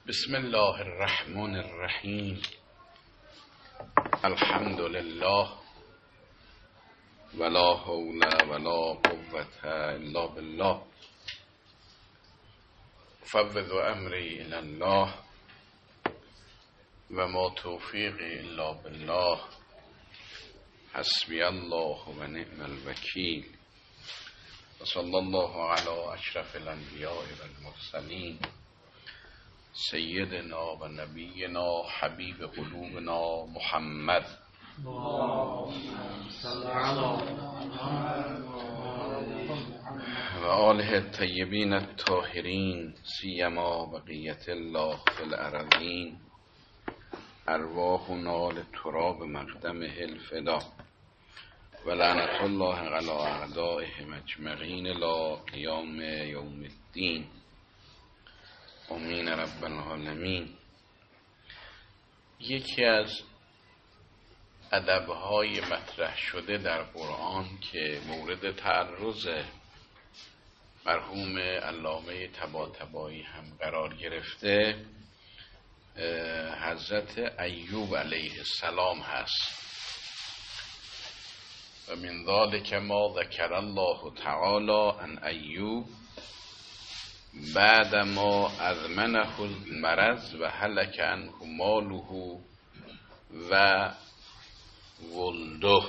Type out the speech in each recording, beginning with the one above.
بسم الله الرحمن الرحیم. الحمد لله ولا حول ولا قوة الا بالله. افوض امری الی الله و ما توفیقی الا بالله. حسبی الله و نعم الوکیل. و صلی الله علی اشرف الانبیاء و المرسلین سیدنا و نبینا حبیب قلوبنا محمد و آله الطیبین الطاهرین سیما بقیت الله فی الارضین. ارواحنا لتراب مقدمه الفدا و لعنت الله علی اعدائهم اجمعین لا قیام یوم الدین. آمین رب العالمین. یکی از ادب‌های مطرح شده در قرآن که مورد تعرض مرحوم علامه طباطبایی هم قرار گرفته حضرت ایوب علیه السلام هست. و من ذلک ما ذکر الله تعالی عن ایوب بعد ما ازمنه المرض و هلک عنه ماله و ولده.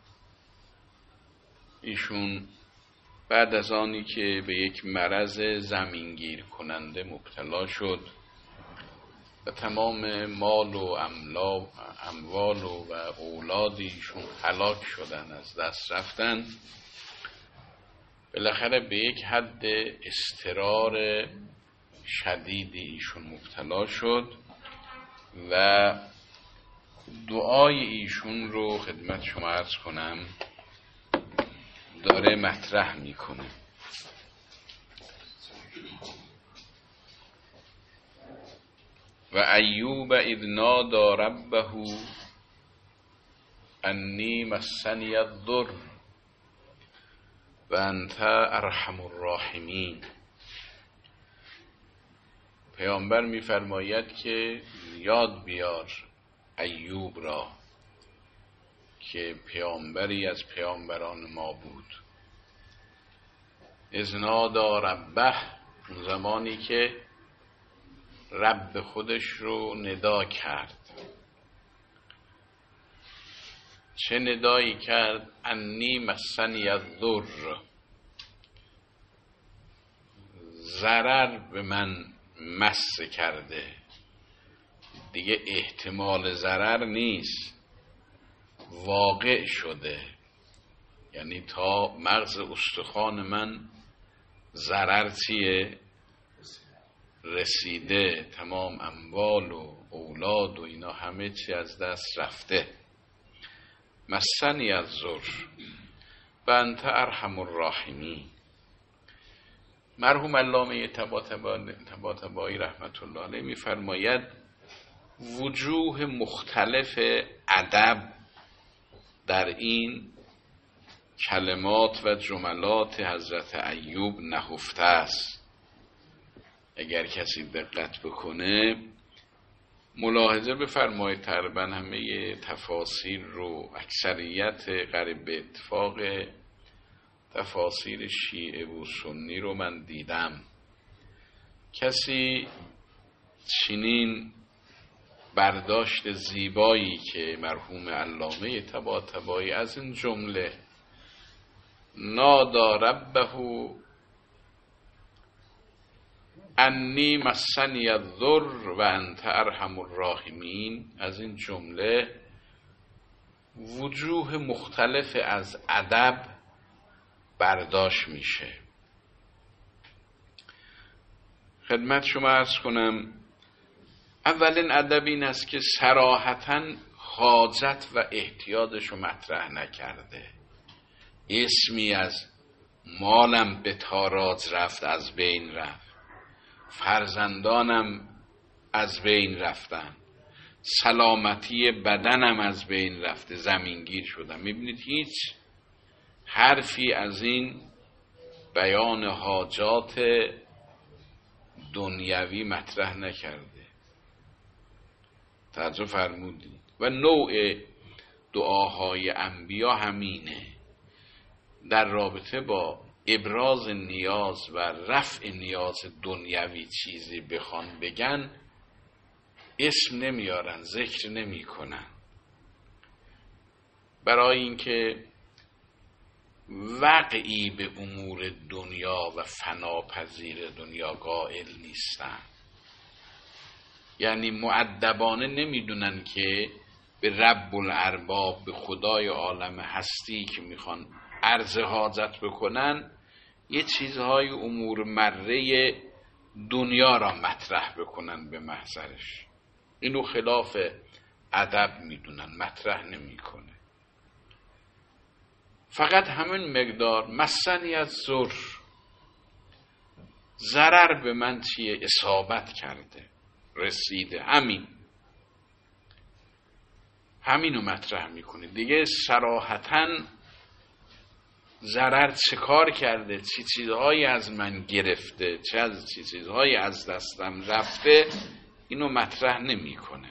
ایشون بعد از آنی که به یک مرض زمینگیر کننده مبتلا شد و تمام مال و اموال و اولادیشون هلاک شدن، از دست رفتن، بالاخره به یک حد اضطرار شدیدی ایشون مبتلا شد و دعای ایشون رو خدمت شما عرض کنم داره مطرح میکنه. و ایوب اذ نادی ربه انی مسنی الضر و انت ارحم الراحمین. پیامبر می‌فرماید که یاد بیار ایوب را که پیامبری از پیامبران ما بود. اذ نادی ربه، اون زمانی که رب خودش رو ندا کرد. چه ندایی کرد؟ انی مسنی الضر، ضرر به من مس کرده، دیگه احتمال ضرر نیست، واقع شده. یعنی تا مغز استخوان من ضرر چیه؟ رسیده. تمام اموال و اولاد و اینا همه چی از دست رفته. مسنی الضر و انت ارحم الراحمین. مرحوم علامه طباطبایی رحمت الله علیه می‌فرماید وجوه مختلف ادب در این کلمات و جملات حضرت ایوب نهفته است. اگر کسی دقت بکنه ملاحظه بفرمایید، تقریبا همه تفاسیر رو، اکثریت قریب به اتفاق تفاسیر شیعه و سنی رو من دیدم، کسی چنین برداشت زیبایی که مرحوم علامه طباطبایی از این جمله نادی ربه انی مسنی الضر و انت ارحم الراحمین، از این جمله وجوه مختلف از ادب برداشت میشه. خدمت شما عرض کنم اولین ادب این است که صراحتاً حاجت و احتیاجش رو مطرح نکرده. اسمی از مالم به تاراج رفت، از بین رفت، فرزندانم از بین رفتن، سلامتی بدنم از بین رفته، زمینگیر شدم. میبینید هیچ حرفی از این بیان حاجات دنیوی مطرح نکرده. توجه فرمودید. و نوع دعاهای انبیا همینه، در رابطه با ابراز نیاز و رفع نیاز دنیوی چیزی بخوان بگن اسم نمیارن، ذکر نمی کنن، برای اینکه وقعی به امور دنیا و فناپذیر دنیا قائل نیستن. یعنی مؤدبانه نمیدونن که به رب الارباب، به خدای عالم هستی که میخوان عرض حاجت بکنن، یه چیزهای امور مره دنیا را مطرح بکنن به محضرش. اینو خلاف ادب میدونن، مطرح نمیکنه. فقط همین مقدار، مسنی از ضرر به من چیه، اصابت کرده، رسیده، همینو مطرح میکنه دیگه. صراحتاً ضرر چه کار کرده، چی چیزهایی از من گرفته، چی چیزهایی از دستم رفته، اینو مطرح نمیکنه،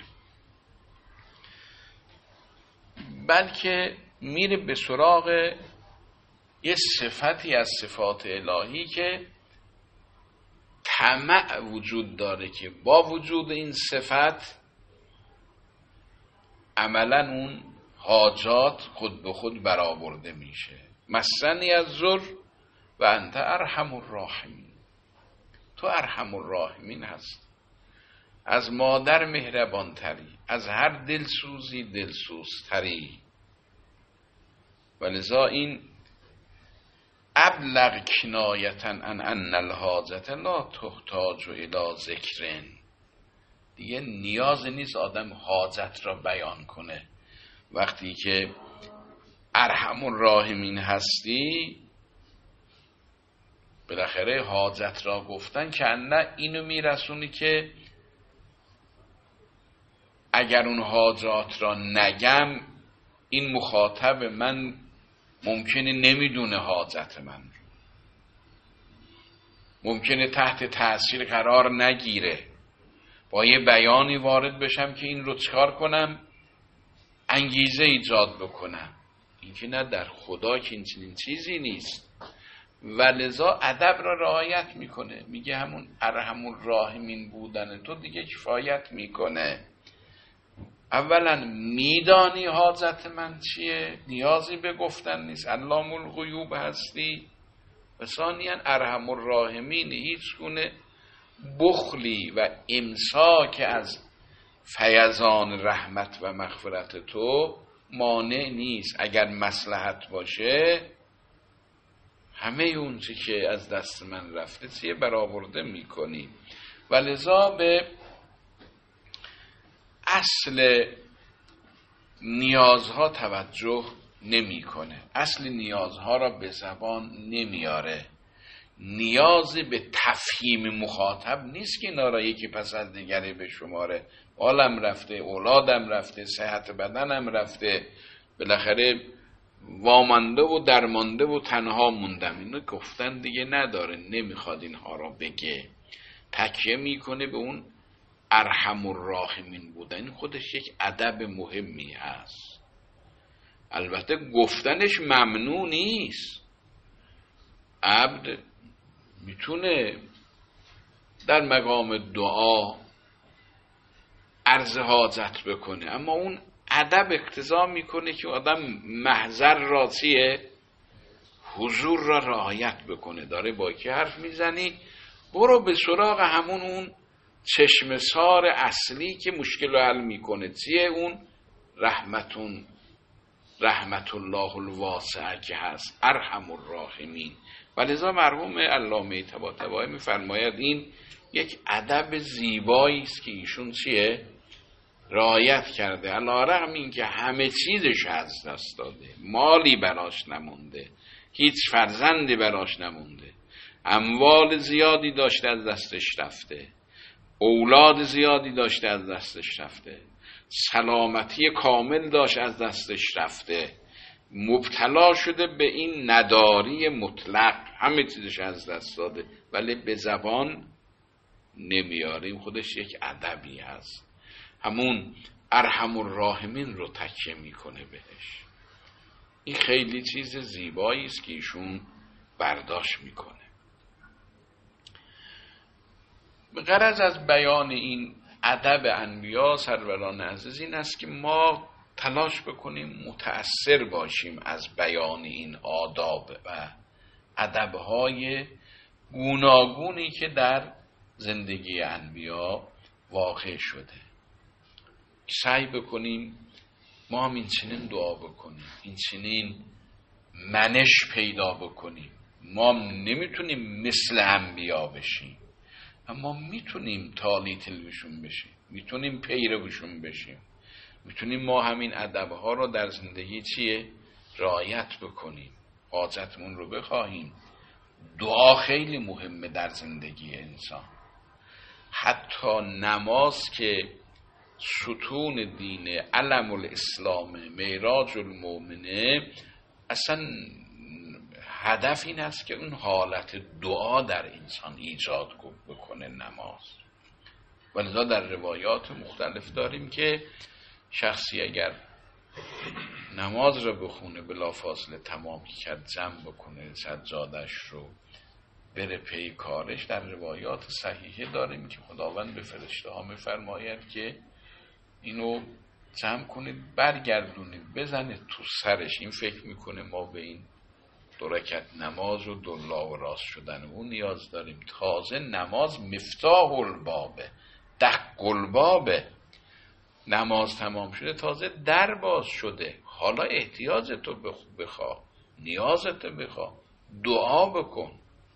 بلکه میره به سراغ یه صفتی از صفات الهی که طمع وجود داره که با وجود این صفت عملا اون حاجات خود به خود برآورده میشه. مسنی از ضر و انت ارحم الراحمین، تو ارحم الراحمین هست، از مادر مهربان تری، از هر دلسوزی دلسوز تری. ولذا این ابلغ کنایتا ان الحاجت لا تحتاج الی ذکر، دیگه نیاز نیست آدم حاجت را بیان کنه. وقتی که ارحم الراحمین هستی، بالاخره حاجت را گفتن که نه اینو میرسونی که اگر اون حاجات را نگم این مخاطب من ممکنه نمیدونه حاجت من، ممکنه تحت تأثیر قرار نگیره، با یه بیانی وارد بشم که این رو چکار کنم، انگیزه ایجاد بکنم. این که نه، در خدا که این چنین چیزی نیست. ولذا ادب را رعایت میکنه، میگه همون ارحم الراحمین بودن تو دیگه کفایت میکنه. اولا میدانی حاجت من چیه، نیازی به گفتن نیست، علام الغیوب هستی. و ثانیا ارحم الراحمین، هیچ گونه بخلی و امساک از فیضان رحمت و مغفرت تو مانع نیست. اگر مصلحت باشه همه اون چی که از دست من رفته چیه برآورده میکنی. ولذا به اصل نیازها توجه نمیکنه، اصل نیازها را به زبان نمیاره. نیازی به تفهیم مخاطب نیست که اینا را یکی پس از دیگری به شماره، حالم رفته، اولادم رفته، صحت بدنم رفته، بالاخره وامانده و درمانده و تنها موندم. اینو گفتن دیگه نداره، نمیخواد اینها را بگه، تکیه میکنه به اون ارحم الراحمین بودن. این خودش یک ادب مهمی هست. البته گفتنش ممنوع نیست، عبد میتونه در مقام دعا عرض حاجت بکنه، اما اون ادب اقتضا میکنه که آدم محضر را چیه، حضور را رعایت بکنه. داره با کی حرف میزنی، برو به سراغ همون اون چشمسار اصلی که مشکل رو حل میکنه. چیه اون؟ رحمت الله الواسعه که هست، ارحم الراحمین. ولذا مرحوم علامه طباطبایی میفرماید این یک ادب زیبایی است که ایشون چیه رعایت کرده، علی‌رغم این که همه چیزش از دست داده، مالی براش نمونده، هیچ فرزندی براش نمونده، اموال زیادی داشته از دستش رفته، اولاد زیادی داشته از دستش رفته، سلامتی کامل داشت از دستش رفته، مبتلا شده به این نداری مطلق، همه چیزش از دست داده، ولی به زبان نمیاریم. خودش یک ادبی هست. همون ارحم الراحمین رو تکیه میکنه بهش. این خیلی چیز زیبایی است که ایشون برداشت میکنه. غرض از بیان این ادب انبیا سروران عزیز این است که ما تلاش بکنیم متأثر باشیم از بیان این آداب و ادب‌های گوناگونی که در زندگی انبیا واقع شده. سعی بکنیم ما هم این چنین دعا بکنیم، این چنین منش پیدا بکنیم. ما نمیتونیم مثل انبیا بشیم، اما میتونیم تالی تلوشون بشیم، میتونیم پیروشون بشیم، میتونیم ما همین ادبها رو در زندگی رعایت بکنیم، حاجتمون رو بخواهیم. دعا خیلی مهمه در زندگی انسان. حتی نماز که ستون دین، علم الاسلام، معراج المؤمنه، اصلا هدف این است که اون حالت دعا در انسان ایجاد بکنه نماز. ولذا در روایات مختلف داریم که شخصی اگر نماز رو بخونه بلافاصله تمام کرد، جمع بکنه سجادش رو، بره پی کارش. در روایات صحیحه داریم که خداوند به فرشته ها میفرماید که اینو جمع کنید، برگردونید، بزنید تو سرش. این فکر میکنه ما به این 2 رکعت نماز و دلا و راست شدن اون نیاز داریم. تازه نماز مفتاح البابه، دق البابه. نماز تمام شده، تازه در باز شده. حالا احتیاجتو بخواه، نیازتو بخواه، دعا بکن.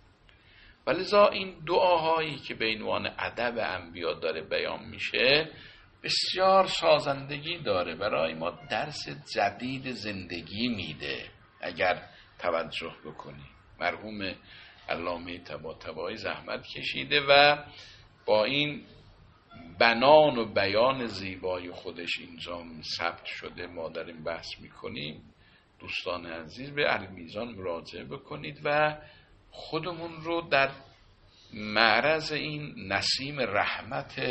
ولذا این دعاهایی که به عنوان ادب انبیا داره بیان میشه بسیار سازندگی داره، برای ما درس جدید زندگی میده اگر توجه بکنی. مرحوم علامه طباطبایی زحمت کشیده و با این بنان و بیان زیبای خودش اینجا ثبت شده. ما داریم بحث میکنیم. دوستان عزیز به المیزان مراجعه بکنید و خودمون رو در معرض این نسیم رحمت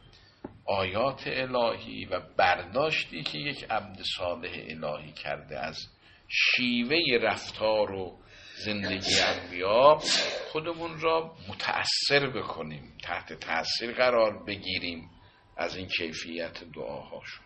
آیات الهی و برداشتی که یک عبد صالح الهی کرده از شیوه رفتار و زندگی انبیا، خودمون را متأثر بکنیم، تحت تأثیر قرار بگیریم از این کیفیت دعاهاشون.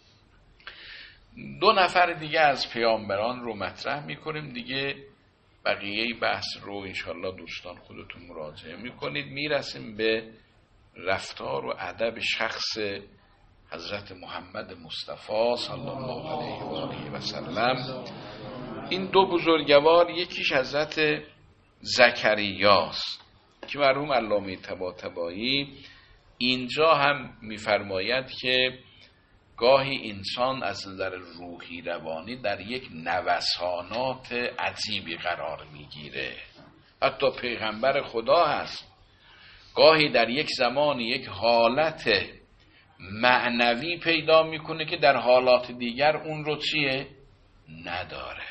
2 نفر دیگه از پیامبران رو مطرح میکنیم دیگه. بقیه بحث رو انشالله دوستان خودتون مراجعه میکنید. میرسیم به رفتار و ادب شخص حضرت محمد مصطفی صلی الله علیه و آله و سلم. این 2 بزرگوار، یکیش حضرت زکریاست که مرحوم علامه طباطبایی اینجا هم میفرماید که گاهی انسان از نظر روحی روانی در یک نوسانات عجیبی قرار میگیره. حتی پیغمبر خدا هست، گاهی در یک زمان یک حالت معنوی پیدا میکنه که در حالات دیگر اون رو نداره.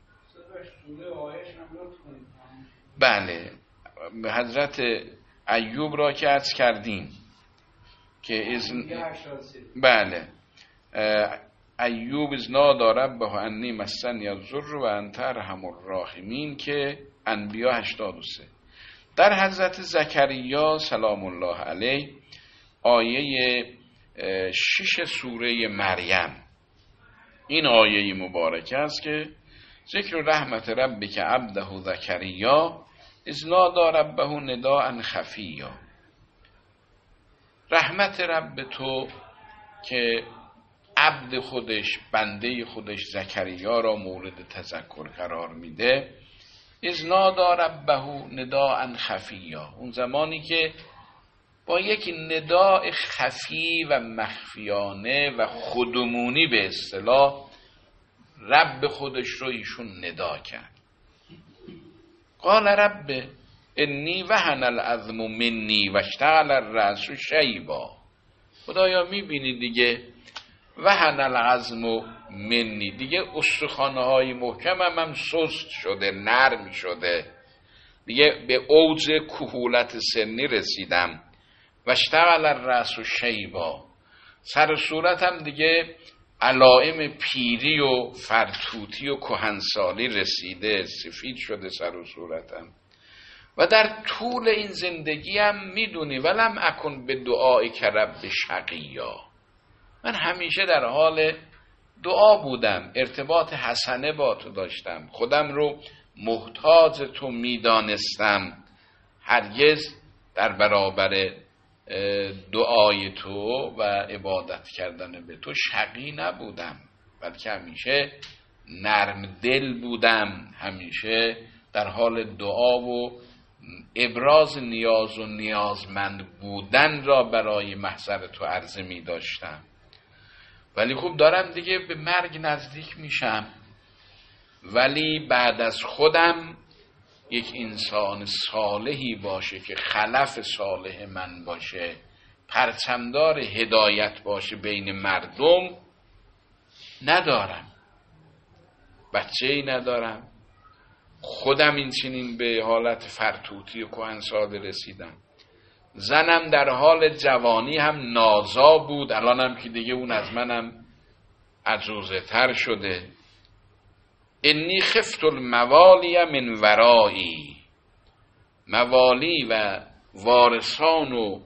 بله، حضرت ایوب را که عرض کردیم که بله، ایوب از نادى ربه انی مسنی الضر و انت ارحم الراحمین که انبیا 83. در حضرت زکریا سلام الله علیه آیه 6 سوره مریم، این آیه مبارکه است که ذکر رحمت ربک عبده زکریا اذ نادى ربه نداء خفیا. رحمت رب تو که عبد خودش، بنده خودش زکریا را مورد تذکر قرار میده. اذ نادى ربه نداء خفیا، اون زمانی که با یک نداء خفی و مخفیانه و خودمونی به اصطلاح رب خودش رو ایشون ندا کرد. قال رب انی وهن العظم منی واشتعل الرأس شیبا. خدایا میبینی دیگه وهن العظم منی، دیگه استخوانه های محکمم هم سست شده، نرم شده، دیگه به اوج کهولت سنی رسیدم. واشتعل الرأس شیبا، سر و صورتم دیگه علائم پیری و فرتوتی و کهنسالی رسیده، سفید شده سر و صورتم. و در طول این زندگیم میدونی ولم اکن به دعای رب شقیا، من همیشه در حال دعا بودم، ارتباط حسنه با تو داشتم، خودم رو محتاج تو میدانستم، هرگز در برابر دعای تو و عبادت کردن به تو شقی نبودم، بلکه همیشه نرم دل بودم، همیشه در حال دعا و ابراز نیاز و نیازمند بودن را برای محضر تو عرضه می داشتم. ولی خب دارم دیگه به مرگ نزدیک میشم، ولی بعد از خودم یک انسان صالحی باشه که خلف صالح من باشه، پرچمدار هدایت باشه بین مردم ندارم، بچه‌ای ندارم، خودم این چنین به حالت فرتوتی و کهنسالی رسیدم، زنم در حال جوانی هم نازا بود، الانم که دیگه اون از منم عجوزه تر شده. انی خفت الموالی من ورایی، موالی و وارثان و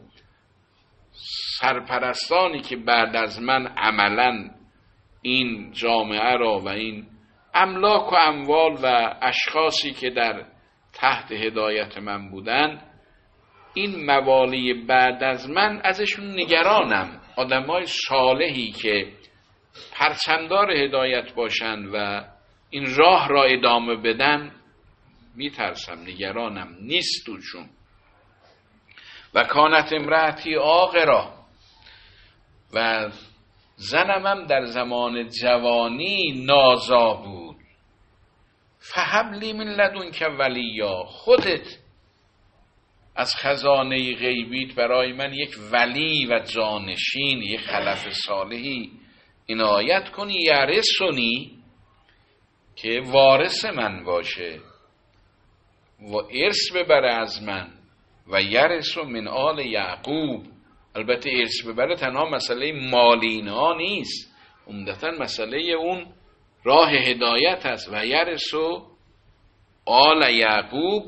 سرپرستانی که بعد از من عملا این جامعه را و این املاک و اموال و اشخاصی که در تحت هدایت من بودن، این موالی بعد از من ازشون نگرانم، آدمای صالحی که پرچمدار هدایت باشن و این راه را ادامه بدن میترسم، نگرانم، نیست توشون. و کانت امرأتی عاقرا، و زنم هم در زمان جوانی نازا بود. فهب لی من لدنک ولیا، خودت از خزانه غیبیت برای من یک ولی و جانشین، یک خلف صالحی عنایت کنی، یرثنی، که وارث من باشه و ارث ببره از من، و یرث من آل یعقوب. البته ارث ببره تنها مسئله مالی اینها نیست، عمدتاً مسئله اون راه هدایت است. و یرث آل یعقوب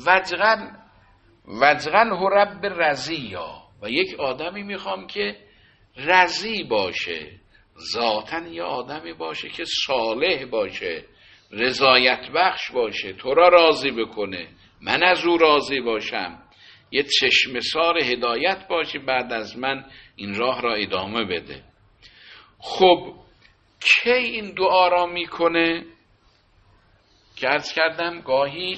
وجغله رب رضیا، و یک آدمی میخوام که رضی باشه، ذاتاً یه آدمی باشه که صالح باشه، رضایت بخش باشه، تو را راضی بکنه، من از او راضی باشم، یه چشمسار هدایت باشه، بعد از من این راه را ادامه بده. خب کی این دعا را میکنه؟ که عرض کردم گاهی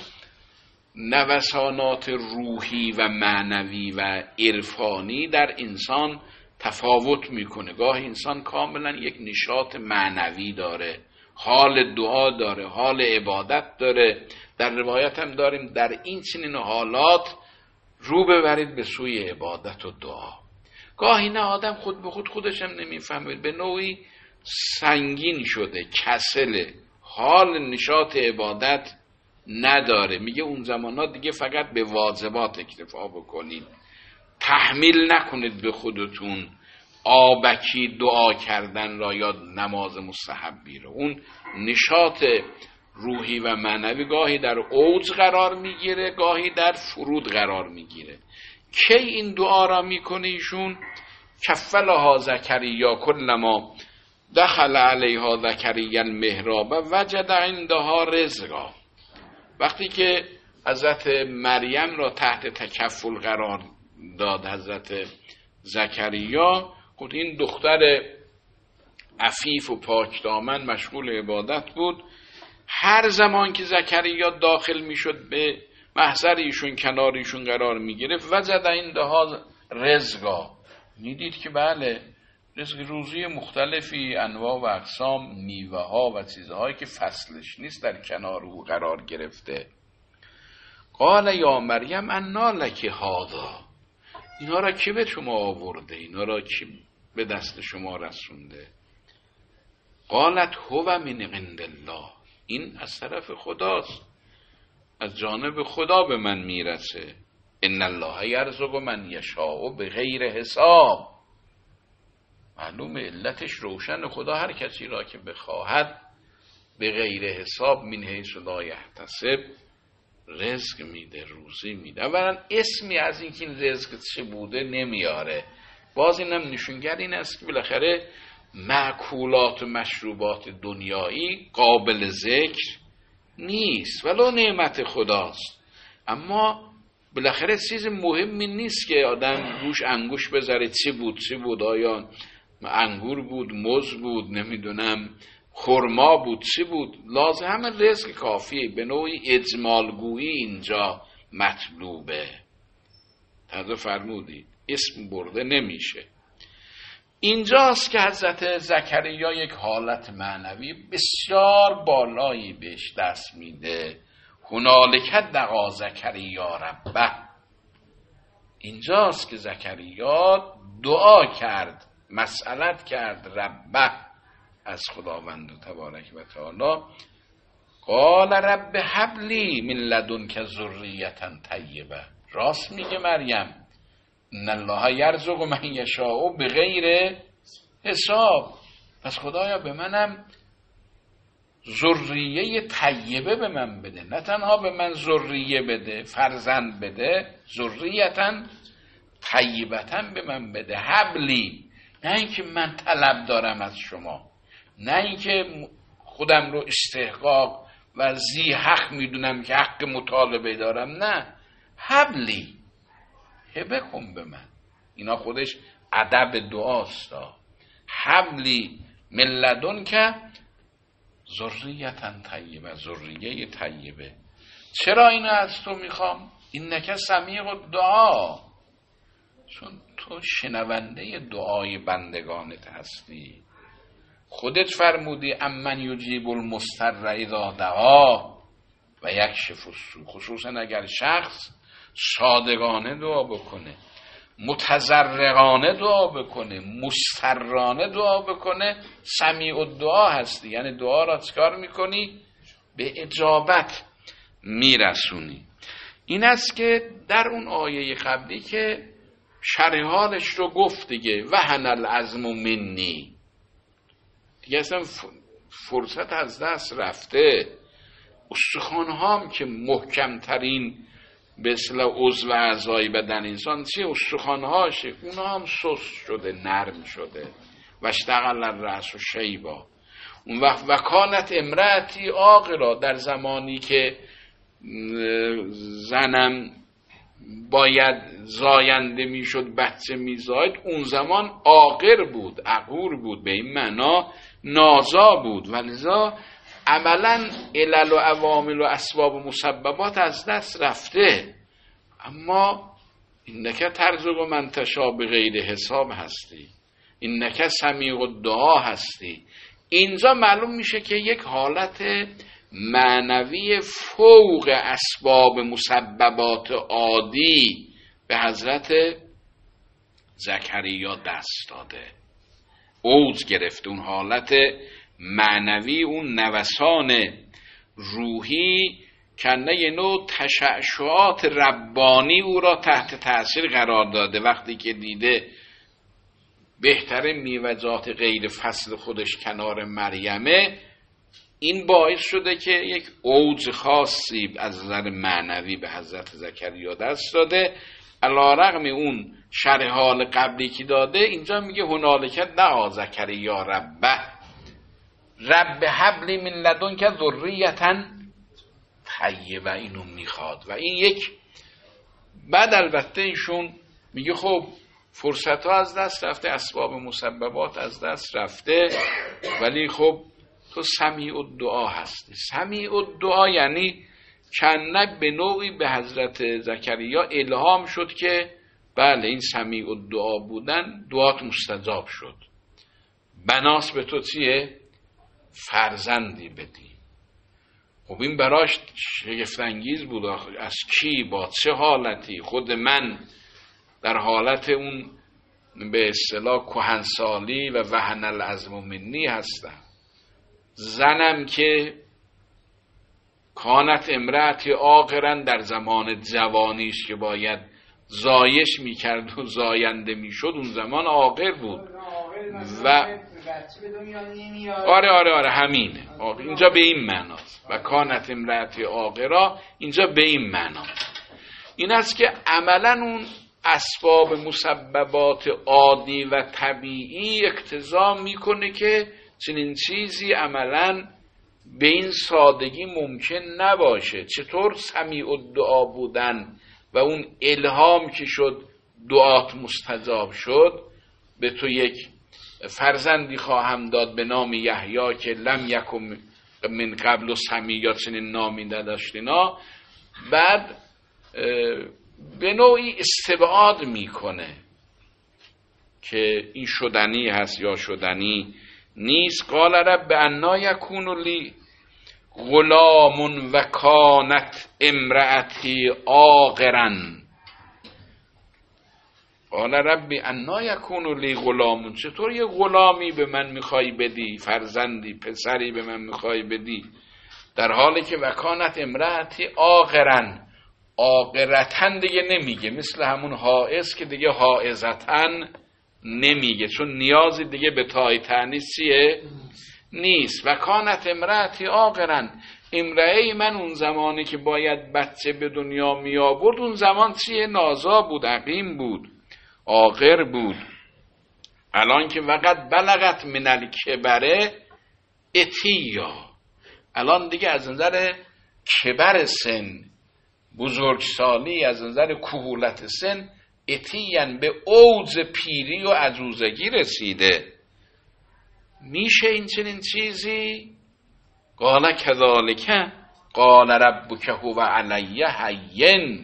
نوسانات روحی و معنوی و عرفانی در انسان تفاوت میکنه. گاهی انسان کاملا یک نشاط معنوی داره، حال دعا داره، حال عبادت داره. در روایت هم داریم در این چنین حالات رو ببرید به سوی عبادت و دعا. گاهی نه آدم خود به خودش هم نمیفهمه، به نوعی سنگین شده، کسله، حال نشاط عبادت نداره، میگه اون زمانات دیگه فقط به واجبات اکتفا بکنید، تحمیل نکنید به خودتون آبکی دعا کردن را یا نماز مستحبی را. اون نشاط روحی و معنوی گاهی در اوج قرار میگیره، گاهی در فرود قرار میگیره. کی این دعا را میکنه ایشون؟ کفلها زکریا کلما دخل علیها زکریا المحراب وجد عندها رزقا. وقتی که حضرت مریم را تحت تکفل قرار داد حضرت زکریا، خود این دختر عفیف و پاکدامن مشغول عبادت بود، هر زمان که زکریا داخل میشد به محضر ایشون، کنار ایشون قرار میگرفت، وجد عندها رزقا، میدید که بله رزق روزی مختلفی، انواع و اقسام میوه ها و چیزهایی که فصلش نیست در کنار او قرار گرفته. قال یا مریم انا لک هذا، اینا را کی به شما آورده؟ اینا را کی به دست شما رسونده؟ قالت هو من عند الله، این از طرف خداست، از جانب خدا به من میرسه. ان الله یرزق من یشاء بغیر حساب، معلوم علتش روشن. خدا هر کسی را که بخواهد به غیر حساب من حیث لا یحتسب رزق میده، روزی میده. اولا اسمی از اینکه این رزق چه بوده نمیاره. باز اینم نشونگر این است که بالاخره مأکولات و مشروبات دنیایی قابل ذکر نیست ولو نعمت خداست، اما بالاخره چیز مهمی نیست که آدم روش انگوش بذاره چه بود، آیا انگور بود، موز بود، نمیدونم خرما بود، چی بود. لازم همه رزق کافیه. به نوعی اجمالگویی اینجا مطلوبه. تازه فرمودید اسم برده نمیشه. اینجاست که حضرت زکریا یک حالت معنوی بسیار بالایی بهش دست میده. هنالک دعا زکریا ربه. اینجاست که زکریا دعا کرد، مسئلت کرد ربه از خداوند تبارک و تعالی. قال رب هب لی من لدنک ذریة طیبه. راست میگه مریم، ان الله یرزق من یشاء بغیر حساب. پس خدایا به منم ذریه طیبه به من بده، نه تنها به من ذریه بده، فرزند بده، ذریة طیبة به من بده. هب لی، نه اینکه من طلب دارم از شما، نه اینکه خودم رو استحقاق و ذی حق میدونم که حق مطالبه دارم، نه، حبلی، هبه کن به من. اینا خودش ادب دعاست. حبلی من لدنک ذریة طیبه، ذریه طیبه. چرا اینو از تو میخوام؟ اینک سمیع الدعا، چون تو شنونده دعای بندگانت هستی. خودت فرمودی امن یجیب المضطر اذا دعا و یکشف السوء. خصوصا اگر شخص صادقانه دعا بکنه، متضرعانه دعا بکنه، مضطرانه دعا بکنه، سمیع الدعا هستی. یعنی دعا را چکار میکنی؟ به اجابت میرسونی. این است که در اون آیه قبلی که شرح حالش رو گفت دیگه، وهن العظم منی، دیگه اصلا فرصت از دست رفته. استخوان‌ها هم که محکمترین به اصطلاح عضو اعضای بدن انسان چه استخوان‌هاشه، اونا هم سست شده، نرم شده. و اشتغل الرأس شیبا. اون وقت وکانت امرأتی عاقرا، در زمانی که زنم باید زاینده میشد، بچه میزاید، اون زمان عاقر بود، عقور بود، به این معنا نازا بود. ولذا عملا علل و عوامل و اسباب و مسببات از دست رفته. اما اینکه ترزق و من تشاء بغیر حساب هستی، اینکه سمیع الدعا هستی. اینجا معلوم میشه که یک حالت معنوی فوق اسباب مسببات عادی به حضرت زکریا دست داده، اوج گرفت. اون حالت معنوی، اون نوسان روحی کنه یه نوع تشعشعات ربانی او را تحت تأثیر قرار داده. وقتی که دیده بهترین میوه‌جات غیر فصل خودش کنار مریمه، این باعث شده که یک اوج خاصی از نظر معنوی به حضرت زکریا دست داده. علی‌رغم اون شرح حال قبلی که داده، اینجا میگه هنالک دعا زکریا ربه رب هب لی من لدنک ذریة طیبه. اینو میخواد. و این یک بعد البته ایشون میگه خب فرصت ها از دست رفته، اسباب مسببات از دست رفته، ولی خب تو سمیع الدعا هستی. سمیع الدعا یعنی کنه به نوعی به حضرت زکریا الهام شد که بله این سمیع الدعا بودن، دعات مستجاب شد. بناس به تو چیه؟ فرزندی بدی. خب این براش شگفت‌انگیز بود. از کی؟ با چه حالتی؟ خود من در حالت اون به اصطلاح کهنسالی و وهن العظم منی هستم. زنم که کانت امرأتی عاقرا، در زمان جوانیش که باید زایش میکرد و زاینده میشد، اون زمان عاقر بود. و آره همینه. اینجا به این معناست و کانت امرأتی عاقرا، اینجا به این معناست. این است که عملا اون اسباب مسببات عادی و طبیعی اقتضا میکنه که چنین چیزی عملا به این سادگی ممکن نباشه. چطور سمیع الدعا بودن و اون الهام که شد دعات مستجاب شد، به تو یک فرزندی خواهم داد به نام یحیی که لم یکن من قبل و سمیع یا چنین نامی نداشتینا، بعد به نوعی استبعاد میکنه که این شدنی هست یا شدنی نیست. قال رب انا یکون لی غلام و کانت امرأتی عاقرا. قال ربی انا یکون لی غلام، چطور یه غلامی به من میخوای بدی، فرزندی پسری به من میخوای بدی، در حالی که و کانت امرأتی عاقرا. عاقرتن دیگه نمیگه، مثل همون حائز که دیگه حائزتن نمیگه، چون نیازی دیگه به تای تانیث چیه؟ نیست. و کانت امرأتی عاقرا، امرأه من اون زمانی که باید بچه به دنیا می آورد اون زمان چیه؟ نازا بود، عقیم بود، عاقر بود. الان که وقت بلغت من الکبره اتیا، الان دیگه از نظر کبر سن، بزرگسالی، از نظر کهولت سن، اتیان به اوج پیری و عجوزگی رسیده. میشه این چنین چیزی؟ قال کذالک قال ربک هو علی هین.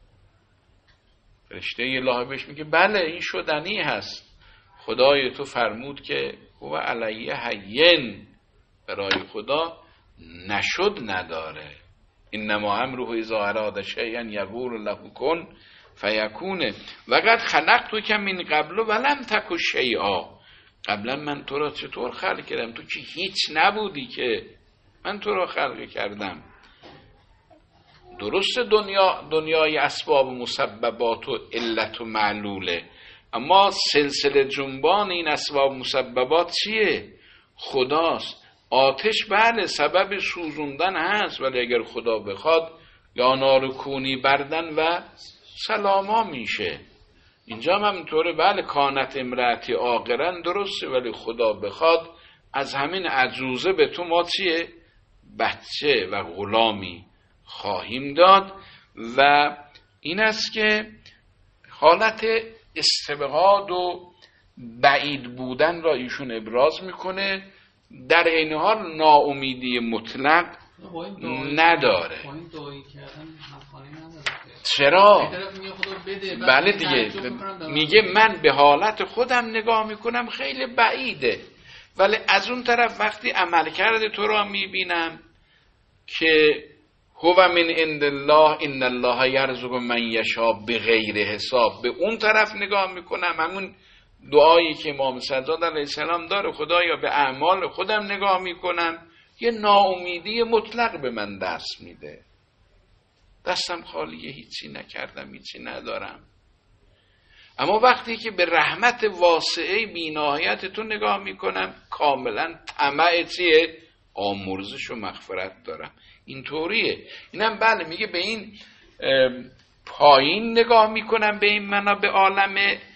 فرشته الهی بهش میگه بله این شدنی هست، خدای تو فرمود که هو علی هین، برای خدا نشد نداره. انما امره اذا اراد شیئا یقول له کن فیکون. وقد خلقتک من قبل ولم تک شیئا، قبلا من تو را چطور خلق کردم؟ تو که هیچ نبودی که من تو را خلق کردم. درست دنیای اسباب مسببات و علت و معلوله، اما سلسله جنبان این اسباب مسببات چیه؟ خداست. آتش بله سبب سوزوندن هست، ولی اگر خدا بخواد یا نار کونی بردن و سلاما میشه. اینجا هم همینطوره، بله کانت امرأتی عاقرا درسته، ولی خدا بخواد از همین عجوزه به تو ما چیه؟ بچه و غلامی خواهیم داد. و این است که حالت استبعاد و بعید بودن را ایشون ابراز میکنه، در این حال ناامیدی مطلق نداره. چرا؟ بله دیگه میگه من به حالت خودم نگاه میکنم خیلی بعیده، ولی از اون طرف وقتی عمل کرده تو را میبینم که هو من عند الله ان الله یرزق من یشاء بغیر حساب، به اون طرف نگاه میکنم. همون دعایی که امام سجاد علیه السلام داره، خدایا به اعمال خودم نگاه میکنم، یه ناامیدی مطلق به من دست میده، دستم خالیه، هیچی نکردم، هیچی ندارم. اما وقتی که به رحمت واسعه بی‌نهایت تو نگاه میکنم، کاملا طمع چیه؟ آمرزش و مغفرت دارم. اینطوریه. اینم بله میگه به این پایین نگاه میکنم، به این معنا به عالم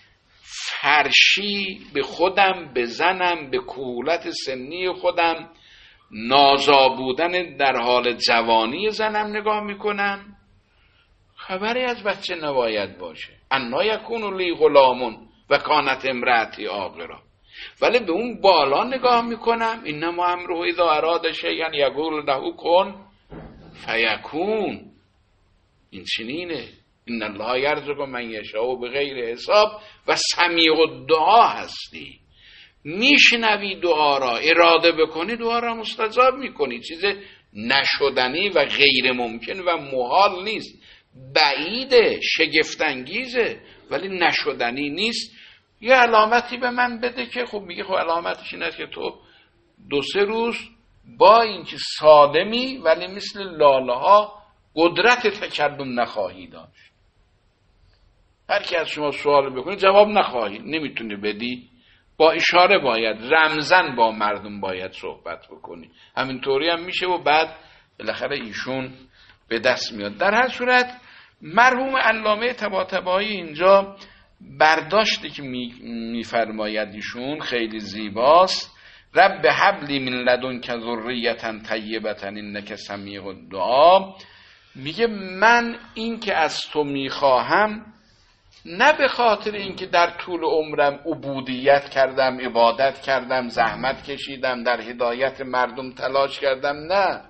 فرشی، به خودم، به زنم، به کهولت سنی خودم، نازا بودن در حال جوانی زنم نگاه میکنم. خبری از بچه نباید باشه. انا یکون لی غلام و کانت امرأتی عاقرا. ولی به اون بالا نگاه میکنم، انما امره اذا اراد شیئا یقول له کن فیکون. این چنینه. ان الله یرزق من یشاء بغیر حساب و سمیع الدعا هستی. میشنوی دعا را، اراده بکنی دعا را مستجاب میکنی. چیز نشدنی و غیر ممکن و محال نیست، بعیده، شگفت‌انگیزه، ولی نشدنی نیست. یه علامتی به من بده که خب میگه خب علامتش این است که تو 2-3 روز با اینکه سالمی ولی مثل لاله ها قدرت تکلم نخواهی داشت. هر کی از شما سوال بکنه جواب نخواهی، نمیتونی بدی، با اشاره باید، رمزن با مردم باید صحبت بکنی. همینطوری هم میشه و بعد بالاخره ایشون به دست میاد. در هر صورت مرحوم علامه طباطبایی اینجا برداشتی که میفرماید ایشون خیلی زیباست. رب هب لی من لدنک ذریة طیبة انک سمیع الدعا. میگه من این که از تو میخواهم نه به خاطر اینکه در طول عمرم عبودیت کردم، عبادت کردم، زحمت کشیدم، در هدایت مردم تلاش کردم، نه،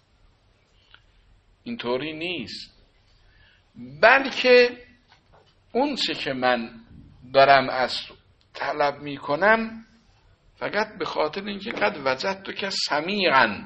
اینطوری نیست، بلکه اون چه که من دارم از طلب میکنم فقط به خاطر اینکه قد وجدتک سمیعا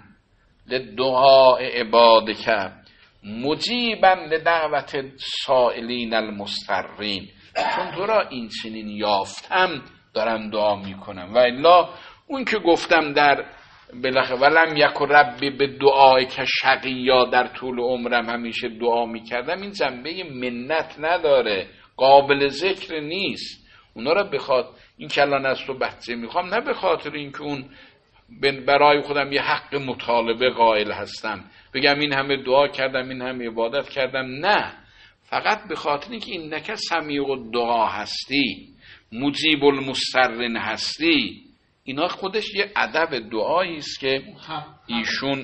لدعاء عبادک مجیبا لدعوت سائلین المضطرین. چون تو را این چنین یافتم دارم دعا میکنم، و الا اون که گفتم در بالاخره ولم یک ربی به دعای که شقیا، در طول عمرم همیشه دعا میکردم، این جنبه منت نداره، قابل ذکر نیست. اونا را بخواد این که الان از تو بحثه میخوام نه به خاطر اینکه اون برای خودم یه حق مطالبه قائل هستم، بگم این همه دعا کردم، این همه عبادت کردم، نه، فقط به خاطر اینکه اینک سمیع الدعا هستی، مجیب المضطرین هستی. اینا خودش یه ادب دعایی است که ایشون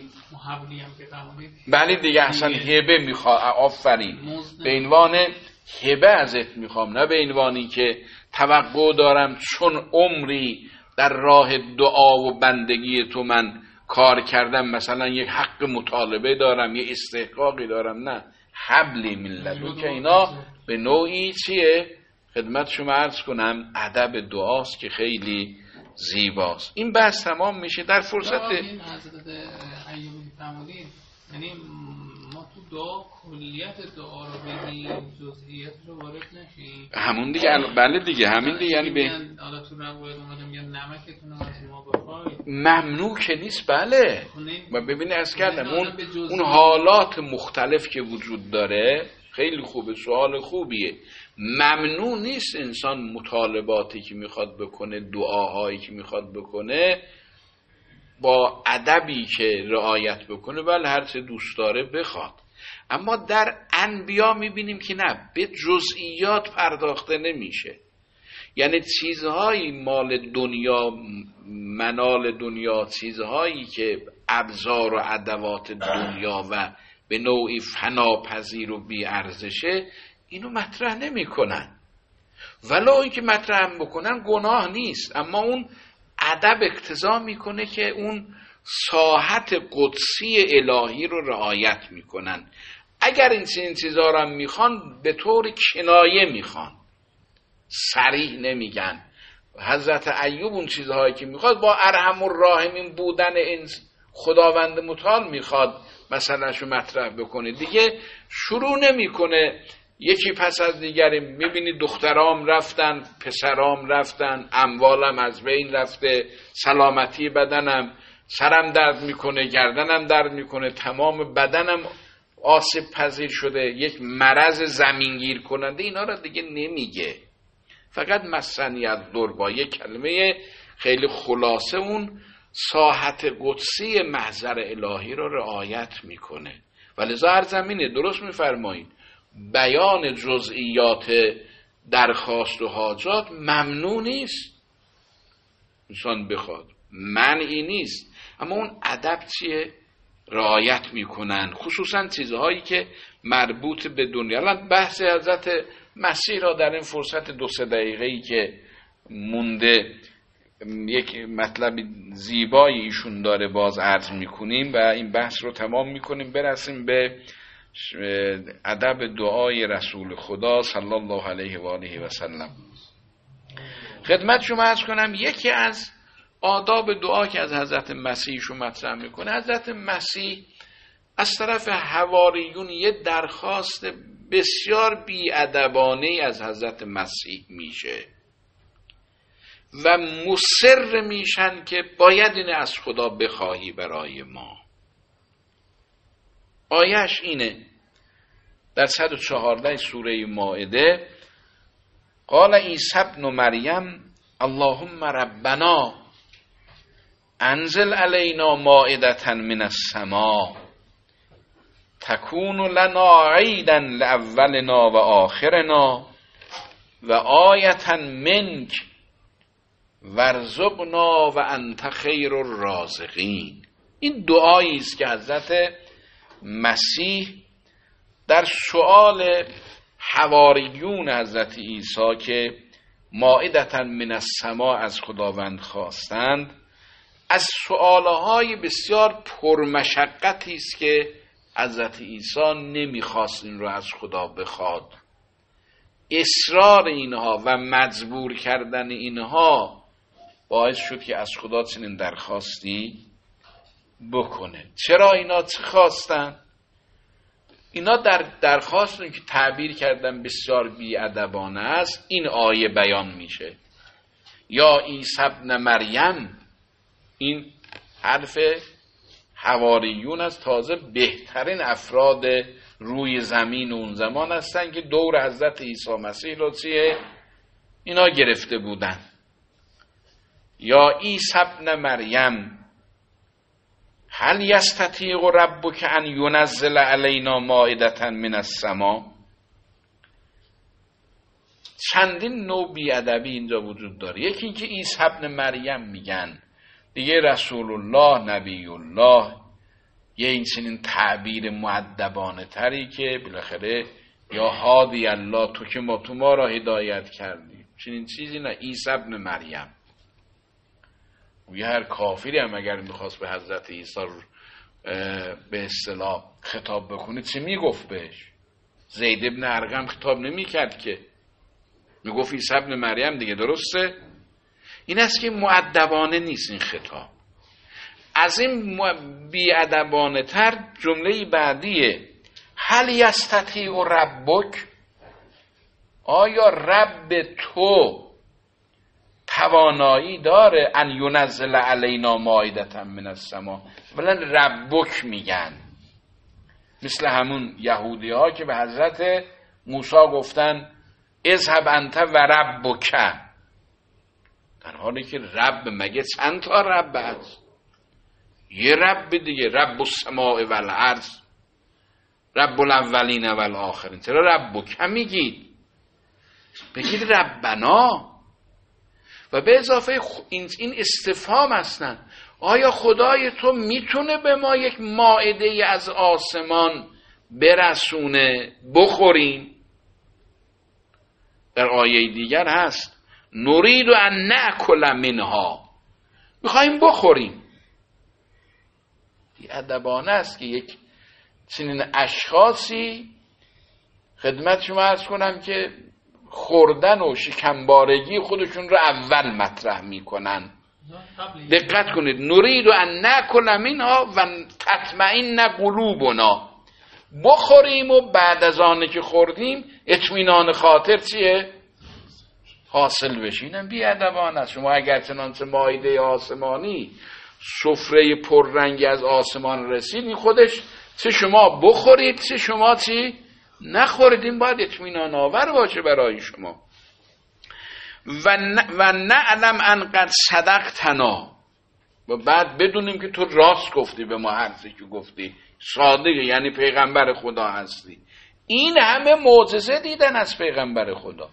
بله دیگه اصلا هبه میخواد. آفرین، به عنوان هبه ازت میخوام، نه به عنوانی که توقع دارم چون عمری در راه دعا و بندگی تو من کار کردم مثلا یک حق مطالبه دارم، یه استحقاقی دارم، نه. حبلی من لدنک که اینا به نوعی چیه؟ خدمت شما عرض کنم ادب دعاست که خیلی زیباست. این بحث تمام میشه در فرصت این حضرت ایوبی فرمودید، یعنی ما تو دعا کلیت دعا رو بگیم، جزئیات رو وارد نشیم. همون دیگه بله دیگه همین دیگه، یعنی به حالا تو روایت اومده میگن نمکتون رو از ما بخواید، ممنوع که نیست. بله و ببینی از کردم اون حالات مختلف که وجود داره خیلی خوبه، سوال خوبیه. ممنوع نیست انسان مطالباتی که میخواد بکنه، دعاهایی که میخواد بکنه با ادبی که رعایت بکنه، ولی هر چه دوست داره بخواد. اما در انبیا میبینیم که نه، به جزئیات پرداخته نمیشه. یعنی چیزهایی مال دنیا، منال دنیا، چیزهایی که ابزار و ادوات دنیا و به نوعی فناپذیر و بی ارزشه، اینو مطرح نمی کنن. ولو اینکه مطرح هم بکنن گناه نیست، اما اون ادب اقتضا میکنه که اون ساحت قدسی الهی رو رعایت میکنن. اگر این چیزا رو هم میخوان به طور کنایه میخوان، صریح نمیگن. حضرت ایوب اون چیزهایی که میخواد با ارحم الراحمین بودن این خداوند متعال میخواد مثلا شو مطرح بکنه، دیگه شروع نمیکنه یکی پس از دیگری. میبینی دخترام رفتن، پسرام رفتن، اموالم از بین رفته، سلامتی بدنم، سرم درد میکنه، گردنم درد میکنه، تمام بدنم آسیب پذیر شده، یک مرض زمینگیر کننده. اینا را دیگه نمیگه، فقط مسنی از دور با یک کلمه خیلی خلاصه اون ساحت قدسی محضر الهی رو رعایت میکنه. ولی ظاهر زمینه درست میفرمایید، بیان جزئیات درخواست و حاجات ممنوع نیست، انسان بخواد، منعی نیست، اما اون ادب چیه؟ رعایت میکنن، خصوصا چیزهایی که مربوط به دنیا. الان بحث حضرت مسیح را در این فرصت 2-3 دقیقه‌ای که مونده یک مطلب زیبایی ایشون داره باز عرض میکنیم و این بحث رو تمام میکنیم، برسیم به ادب دعای رسول خدا صلی الله علیه و آله و سلم. خدمت شما عرض کنم یکی از آداب دعا که از حضرت مسیح شما مطرح میکنه، حضرت مسیح از طرف حواریون یه درخواست بسیار بی‌ادبانه از حضرت مسیح میشه و مصر میشن که باید اینه از خدا بخواهی برای ما. آیش اینه در 114 سوره مائده، قال عیسی ابن مریم اللهم ربنا انزل علینا مائدة من السماء تکون لنا عیدا لاولنا و آخرنا و آیة منک وارزقنا و انت خیر الرازقین. این دعایی است که حضرت مسیح در سؤال حواریون حضرت عیسی که مائدة من السماء از خداوند خواستند، از سؤالهای بسیار پرمشقتی است که حضرت عیسی نمیخواست این رو از خدا بخواد. اصرار اینها و مجبور کردن اینها باعث شد که از خدا چنین درخواستی بکنه. چرا اینا چه خواستن؟ اینا در درخواستن که تعبیر کردن بسیار بی‌ادبانه است. این آیه بیان میشه. یا عیسی ابن مریم، این حرف حواریون از تازه بهترین افراد روی زمین اون زمان هستن که دور حضرت عیسی مسیح رو اینا گرفته بودن. یا عیسی ابن مریم هل یستطیع ربک ان ینزل علینا مائدة من السماء. چندین نوع بی‌ادبی اینجا وجود داره. یکی اینکه عیسی ابن مریم میگن، دیگه رسول الله، نبی الله، یه این چنین تعبیر مؤدبانه تری که بالاخره یا هادی الله، تو که ما را هدایت کردی، چنین چیزی نه. عیسی ابن مریم، یه هر کافری هم اگر میخواست به حضرت عیسی به اصطلاح خطاب بکنه چی میگفت بهش؟ زید ابن ارقم خطاب نمیکرد که، میگفت عیسی ابن مریم دیگه. درسته؟ این است که مؤدبانه نیست این خطاب. از این بی‌ادبانه تر جمله بعدیه، هل یستطیع ربک، آیا رب تو توانایی داره ان ینزل علینا مائدة من السماء. بلند ربک میگن، مثل همون یهودی ها که به حضرت موسی گفتن اذهب انت و ربک، در حالی که رب مگه چند تا رب هست؟ یه رب دیگه، رب السماء و الارض، رب الاولین و الاخرین. چرا ربک هم میگید؟ بگید ربنا. و به اضافه این استفهام هستن، آیا خدای تو میتونه به ما یک مائده از آسمان برسونه بخوریم؟ در آیه دیگر هست نرید ان نأکل منها، میخوایم بخوریم. بی‌ادبانه است که یک چنین اشخاصی خدمت شما عرض کنم که خوردن و شکمبارگی خودشون رو اول مطرح میکنن. دقت کنید، نرید ان نأکل منها و تطمئن قلوبنا، بخوریم و بعد از آن که خوردیم اطمینان خاطر چیه؟ حاصل بشینم. بی‌ادبانه است. شما اگر چنانچه مائده آسمانی سفره پررنگی از آسمان رسید، این خودش چه شما بخورید چه شما چی نخورید، این باید اطمینان آور باشه برای شما. و نعلم ان قد صدقتنا، و بعد بدونیم که تو راست گفتی به ما، حرفی که گفتی صادقه، یعنی پیغمبر خدا هستی. این همه معجزه دیدن از پیغمبر خدا،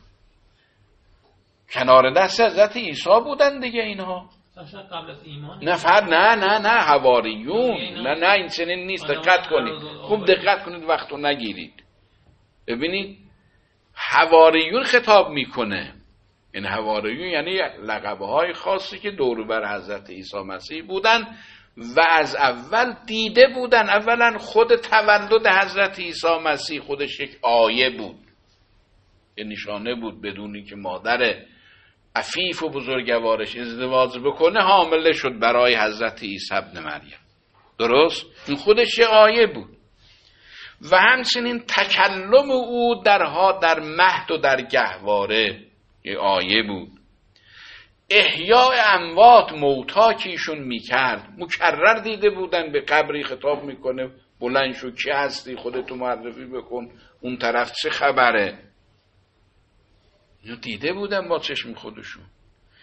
کنار دست حضرت عیسی بودن دیگه اینها. قبل از ایمان نه حواریون، نه این چنین نیست. دقت کنید، خوب دقت کنید، وقتو نگیرید. ببینید حواریون خطاب میکنه. این حواریون یعنی لقبهای خاصی که دور بر حضرت عیسی مسیح بودن و از اول دیده بودن. اولا خود تولد حضرت عیسی مسیح خودش یک آیه بود، یه نشانه بود. بدونی که مادر عفیف و بزرگوارش ازدواج بکنه حامله شد برای حضرت عیسی ابن مریم. درست؟ این خودش یه آیه بود. و همچنین تکلم او در مهد و در گهواره یه آیه بود. احیاء اموات، موتا که ایشون میکرد، مکرر دیده بودن. به قبری خطاب میکنه بلند شو، کی هستی، خودتو معرفی بکن، اون طرف چه خبره. اینو دیده بودن با چشم خودشون.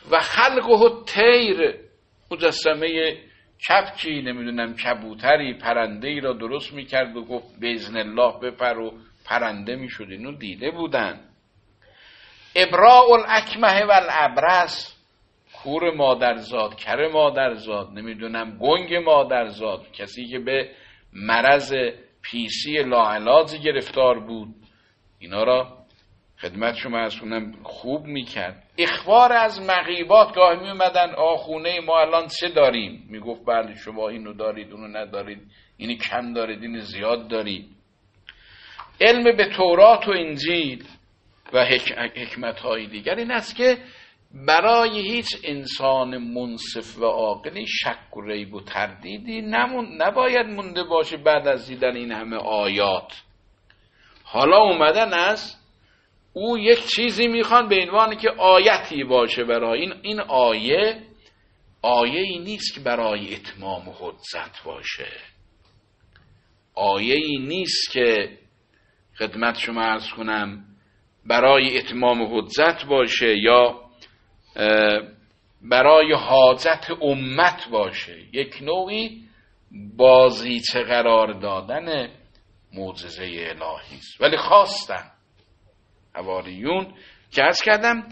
و خلقه طیر، مجسمه کبکی نمیدونم کبوتری پرنده‌ای را درست میکرد و گفت باذن الله بپر و پرنده میشد. اینو دیده بودن. ابراء الاکمه و الابرص، کور مادرزاد، کر مادرزاد، نمیدونم گنگ مادرزاد، کسی که به مرض پیسی لاعلاجی گرفتار بود، اینا را خدمت شما از خونم خوب میکرد. اخبار از مغیبات، گاهی میومدن خونه ما الان چه داریم، میگفت بله شما اینو دارید اونو ندارید، اینی کم دارید اینی زیاد دارید. علم به تورات و انجیل و حکمت‌های دیگر این است که برای هیچ انسان منصف و عاقلی شک و ریب و تردیدی نباید مونده باشه بعد از دیدن این همه آیات. حالا اومدن از او یک چیزی میخوان به عنوان که آیتی باشه برای این آیه ای نیست که برای اتمام حجت باشه، آیه ای نیست که خدمت شما عرض کنم برای اتمام حجت باشه یا برای حاجت امت باشه، یک نوعی بازیچه قرار دادن معجزه الهی است. ولی خواستن حواریون که عرض کردم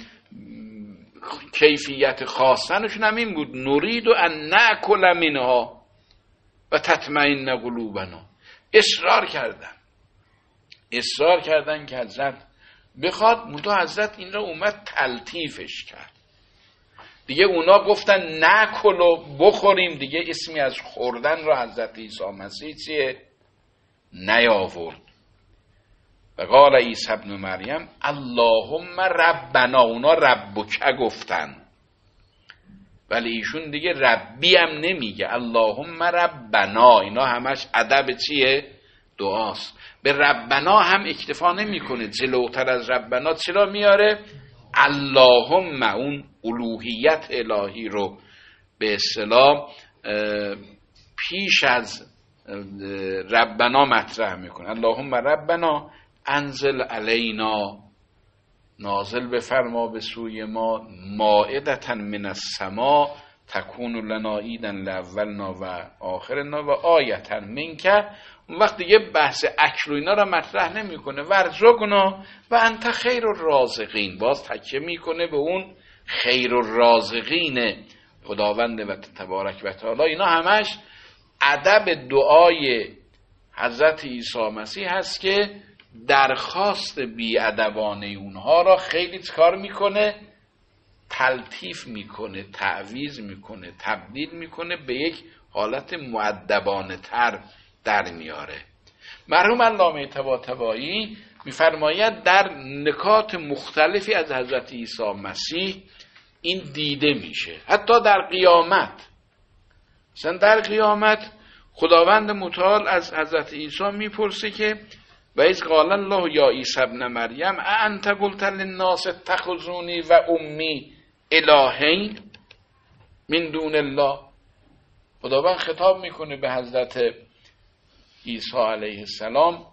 کیفیت خواستنشون هم این بود، نرید و ان ناکل منها و تطمئن قلوبنا. اصرار کردن که حضرت بخواد، منتها حضرت این را اومد تلطیفش کرد. دیگه اونا گفتن ناکل و بخوریم، دیگه اسمی از خوردن را حضرت عیسی مسیح چیه نیاورد. و قال عیسی ابن مریم اللهم ربنا، اونا ربک گفتن ولی ایشون دیگه ربی هم نمیگه، اللهم ربنا. اینا همش ادب چیه؟ دعاست. به ربنا هم اکتفا نمیکنه، جلوتر از ربنا چرا میاره؟ اللهم، اون الوهیت الهی رو به اصطلاح پیش از ربنا مطرح میکنه. اللهم ربنا انزل علینا، نازل بفرما به سوی ما، مائدة من السماء تکون لنا عیدا لاولنا و آخرنا و آیة منک. اون وقت دیگه بحث اکل و اینا را مطرح نمیکنه. ورزقنا و انت خیر الرازقین، باز تکیه میکنه به اون خیر الرازقین خداوند و تبارک و تعالی. اینا همش ادب دعای حضرت عیسی مسیح هست که درخواست بی‌ادبانه اونها را خیلی کار میکنه، تلطیف میکنه، تعویض میکنه، تبدیل میکنه، به یک حالت مؤدبانه تر در میاره. مرحوم علامه طباطبایی میفرماید در نکات مختلفی از حضرت عیسی مسیح این دیده میشه، حتی در قیامت. مثلا در قیامت خداوند متعال از حضرت عیسی میپرسه که و اذ قال الله یا عیسی ابن مریم اانت قلت للناس اتخذونی و امی الهین من دون الله. خداوند خطاب میکنه به حضرت عیسی علیه السلام،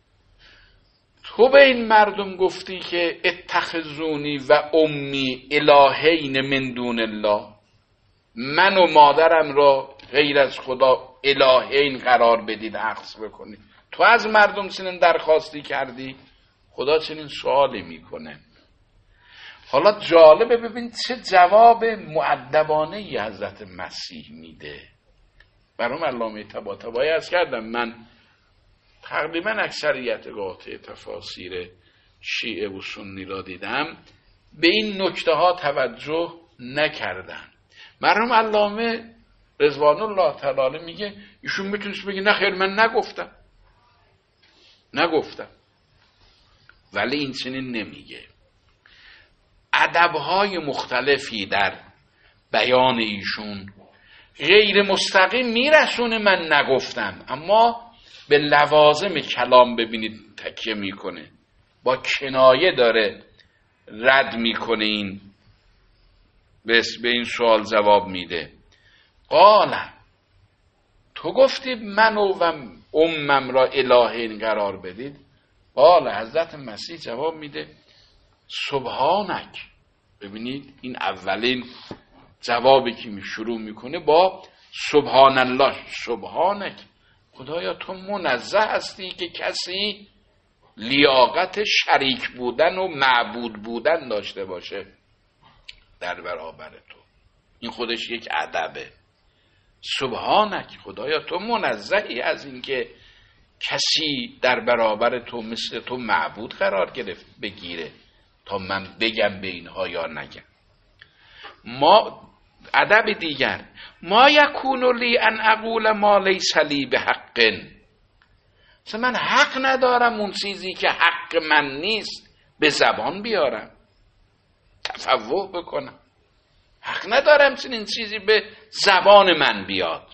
تو به این مردم گفتی که اتخذونی و امی الهین من دون الله، من و مادرم را غیر از خدا الهین قرار بدید، عکس بکنید. تو از مردم چنین درخواستی کردی؟ خدا چنین سوالی میکنه. حالا جالبه ببین چه جواب مؤدبانه ای حضرت مسیح میده. برام علامه طباطبایی عرض کردم من تقریبا اکثریت قاطع تفاسیر شیعه و سنی را دیدم، به این نکته ها توجه نکردن. مرحوم علامه رضوان الله تعالی میگه ایشون میتونست بگه نه خیر من نگفتم، ولی این چنین نمیگه. ادبهای مختلفی در بیان ایشون غیر مستقیم میرسونه من نگفتم، اما به لوازم کلام ببینید تکیه میکنه، با کنایه داره رد میکنه، این به این سوال جواب میده. قال تو گفتی من و امم را الهین قرار بدید. قال حضرت مسیح جواب میده سبحانک، ببینید این اولین جوابی که شروع میکنه با سبحان الله. سبحانک، خدایا تو منزه هستی که کسی لیاقت شریک بودن و معبود بودن داشته باشه در برابر تو. این خودش یک ادبه. سبحانک، خدایا تو منزهی از اینکه کسی در برابر تو مثل تو معبود قرار بگیره تا من بگم به اینها یا نگم. ما ادب دیگر، ما یکون لی ان اقول ما لیس لی بحق، مثلا من حق ندارم اون چیزی که حق من نیست به زبان بیارم، تفوه بکنم. حق ندارم چنین چیزی به زبان من بیاد.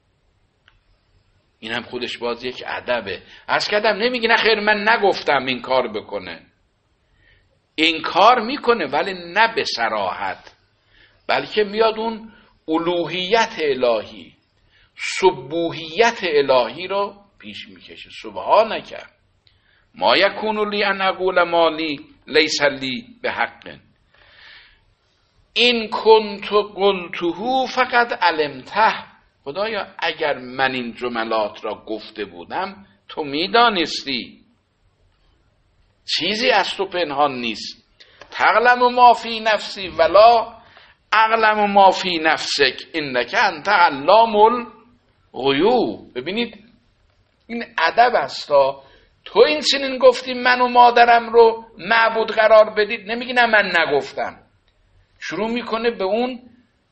این هم خودش باز یک ادبه. از کدم نمیگی نه خیر من نگفتم این کار بکنه، این کار میکنه ولی نه به صراحت، بلکه میاد اون الوهیت الهی، سبوحیت الهی رو پیش میکشه. سبحانک ما یکون لی ان اقول ما لیس لی بحق این کنت قلته فقط علمته. خدایا اگر من این جملات را گفته بودم تو میدانستی، چیزی از تو پنهان نیست. تعلم ما فی نفسی ولا اعلم ما فی نفسک انک انت علام الغیوب. ببینید این ادب است. تو این چنین گفتی من و مادرم رو معبود قرار بدید، نمیگی نه من نگفتم. شروع میکنه به اون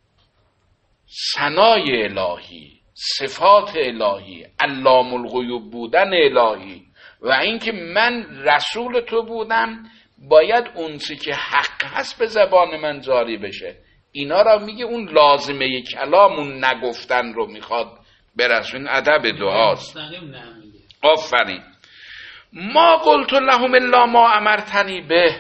ثنای الهی، صفات الهی، علام الغیوب بودن الهی و اینکه من رسول تو بودم، باید اون چیزی که حق هست به زبان من جاری بشه. اینا را میگه اون لازمه کلام، اون نگفتن رو میخواد برسون. ادب دعاست. آفرین. ما قلت لهم الا ما امرتنی به،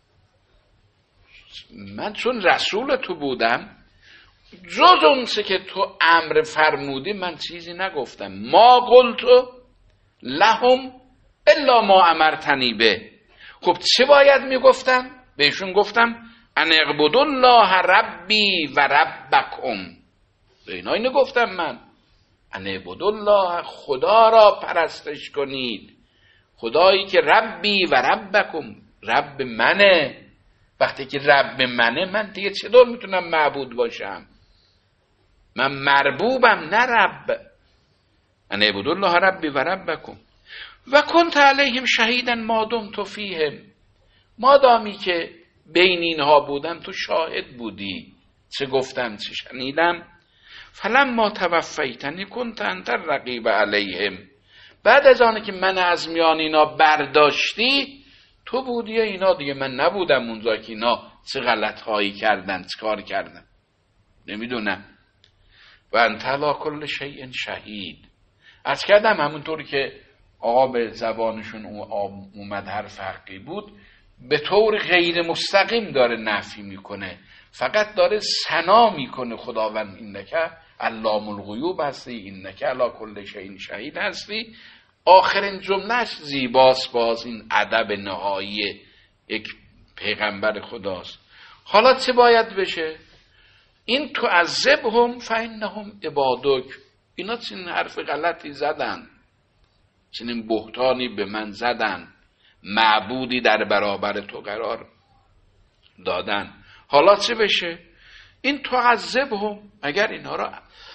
من چون رسول تو بودم جز اون چه که تو امر فرمودی من چیزی نگفتم. ما قلت لهم الا ما امرتنی به. خب چه باید میگفتم؟ بهشون گفتم ان اعبدوا الله ربی و ربکم. به اینا اینو گفتم من، ان اعبدوا الله، خدا را پرستش کنید، خدایی که ربی و ربکم، رب منه. وقتی که رب منه من دیگه چطور میتونم معبود باشم؟ من مربوبم نه رب. ان اعبدوا الله ربی و ربکم و کنت علیهم شهیدا ما دمت فیهم. مادامی که بین اینها بودم تو شاهد بودی، چه گفتم چه شنیدم. فلما توفیتنی کنت انت الرقیب علیهم. بعد از آنه که من از میان اینا برداشتی تو بودی اینا دیگه، من نبودم اونجا که اینا چه غلط هایی کردن، چه کار کردن نمیدونم. و انت علی کل شیء شهید. از کردم همونطوری که آقا به زبانشون اومد حرف حقی بود، به طور غیر مستقیم داره نفی میکنه، فقط داره ثنا میکنه خداوند اینک علام الغیوب هستی، اینک علی کل شیء شهید هستی. آخرین جملهش زیباست. باز این ادب نهایی یک پیغمبر خداست. حالا چه باید بشه؟ این تعذبهم فانهم عبادک. اینا چنین حرف غلطی زدن، چنین بهتانی به من زدن، معبودی در برابر تو قرار دادن. حالا چه بشه؟ این تعذبهم، اگر اینها را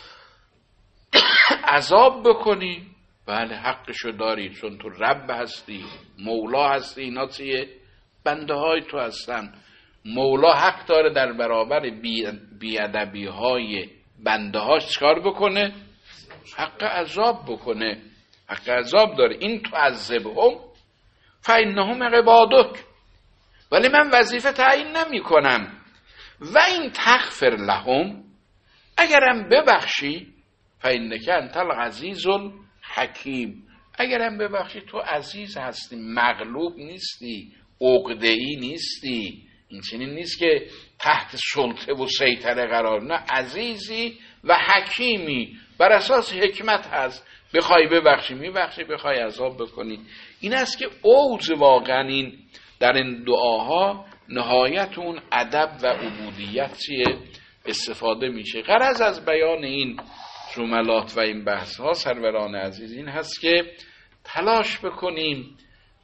عذاب بکنی، بله حقشو داری، چون تو رب هستی، مولا هستی. اینا چیه؟ بنده های تو هستن. مولا حق داره در برابر بیادبی های بنده هاش چکار بکنه؟ حق عذاب بکنه، حق عذاب داره. این تعذبهم فانهم عبادک، ولی من وظیفه تعیین نمی کنم. و این تغفر لهم، اگرم ببخشی، فانک انت العزیز الحکیم، اگرم ببخشی تو عزیز هستی، مغلوب نیستی، عقده‌ای نیستی. این چنین نیست که تحت سلطه و سیطره قرار، نه، عزیزی و حکیمی، بر اساس حکمت هست. بخوای ببخشی میبخشی، بخوای عذاب بکنی. این است که اوج واقعا این در این دعاها نهایت اون ادب و عبودیت چیه استفاده میشه. غرض از بیان این جملات و این بحث ها سروران عزیز این هست که تلاش بکنیم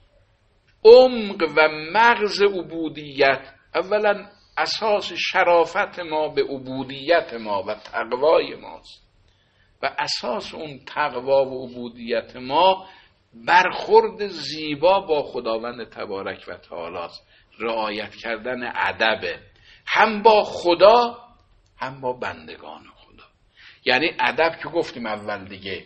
عمق و مغز عبودیت، اولا اساس شرافت ما به عبودیت ما و تقوای ماست و اساس اون تقوا و عبودیت ما برخورد زیبا با خداوند تبارک و تعالی است، رعایت کردن ادبه، هم با خدا هم با بندگان خدا. یعنی ادب که گفتیم اول دیگه،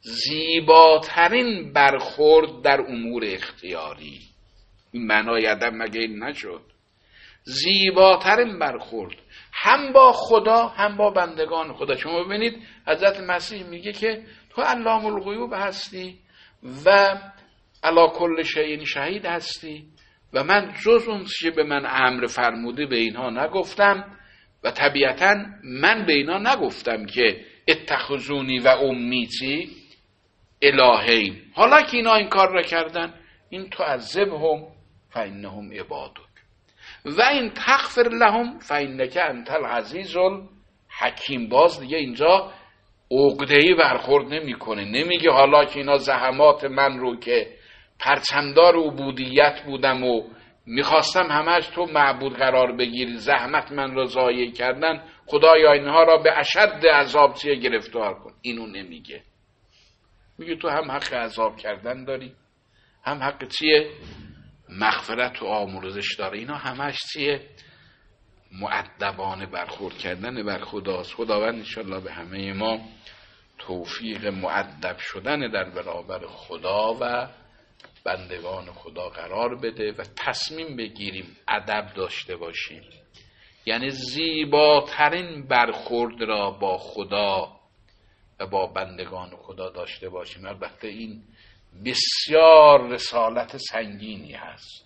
زیباترین برخورد در امور اختیاری. این معنای ادب مگه این نشد؟ زیباترین برخورد هم با خدا هم با بندگان خدا. شما ببینید حضرت مسیح میگه که تو علام الغیوب هستی و علی کل شیء شهید هستی و من جز اون چیزی به من امر فرموده به اینها نگفتم و طبیعتا من به اینها نگفتم که اتخذونی و امی چی الهین. حالا که اینا این کار را کردن، این تعذبهم فانهم عبادک و این تغفر لهم فانک انت العزیز الحکیم. باز دیگه اینجا عقده‌ای برخورد نمیکنه، نمیگه حالا که اینا زحمات من رو که پرچمدار عبودیت بودم و میخواستم همش تو معبود قرار بگیری، زحمت من رو ضایع کردن، خدایا اینها را به اشد عذاب چیه گرفتار کن. اینو نمیگه، میگه تو هم حق عذاب کردن داری، هم حق چیه مغفرت و آمرزش داره. اینا همش چیه مؤدبانه برخورد کردن بر خداست. خداوند انشالله به همه ما توفیق مؤدب شدن در برابر خدا و بندگان خدا قرار بده و تصمیم بگیریم ادب داشته باشیم، یعنی زیباترین برخورد را با خدا و با بندگان خدا داشته باشیم. البته این بسیار رسالت سنگینی هست،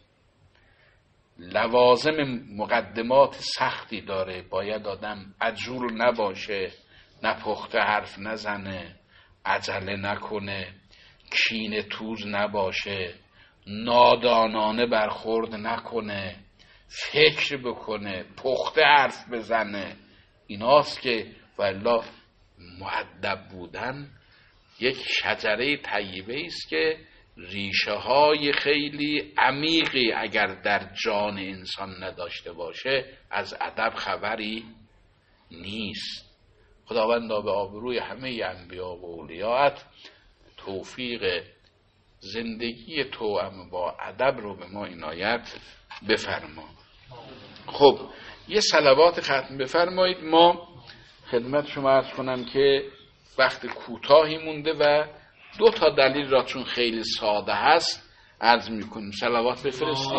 لوازم مقدمات سختی داره. باید آدم عجول نباشه، نپخته حرف نزنه، عجله نکنه، کینه توز نباشه، نادانانه برخورد نکنه، فکر بکنه، پخته حرف بزنه. ایناست که والا مؤدب بودن یک شجره طیبه است که ریشه های خیلی عمیقی اگر در جان انسان نداشته باشه از ادب خبری نیست. خداوندا به آبروی همه انبیا و اولیات توفیق زندگی توأم با ادب رو به ما عنایت بفرما. خب یه صلوات ختم بفرمایید. ما خدمت شما عرض کنم که وقت کوتاهی مونده و 2 تا دلیل را چون خیلی ساده هست عرض میکنیم. صلوات بفرستید.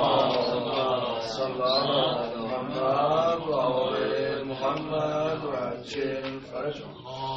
محمد و عجل فرجهم.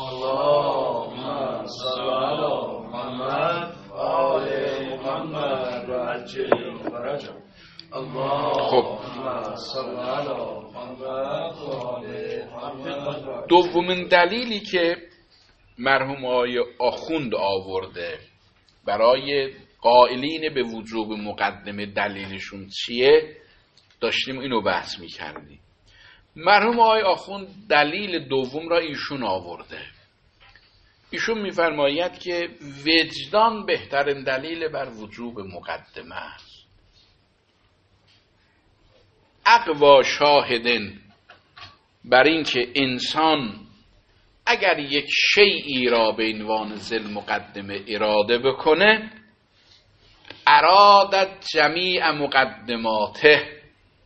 اللهم صل علی محمد و آل محمد و عجل فرجهم. اللهم صل علی محمد و آل محمد. دومین دلیلی که مرحوم آقای آخوند آورده برای قائلین به وجوب مقدمه دلیلشون چیه؟ داشتیم اینو بحث میکردیم. مرحوم آقای آخوند دلیل دوم را ایشون آورده. ایشون میفرماید که وجدان بهترین دلیل بر وجوب مقدمه است. اقوا شاهدن بر این که انسان اگر یک شیئی را به عنوان ذل مقدمه اراده بکنه، ارادت جمیع مقدماته.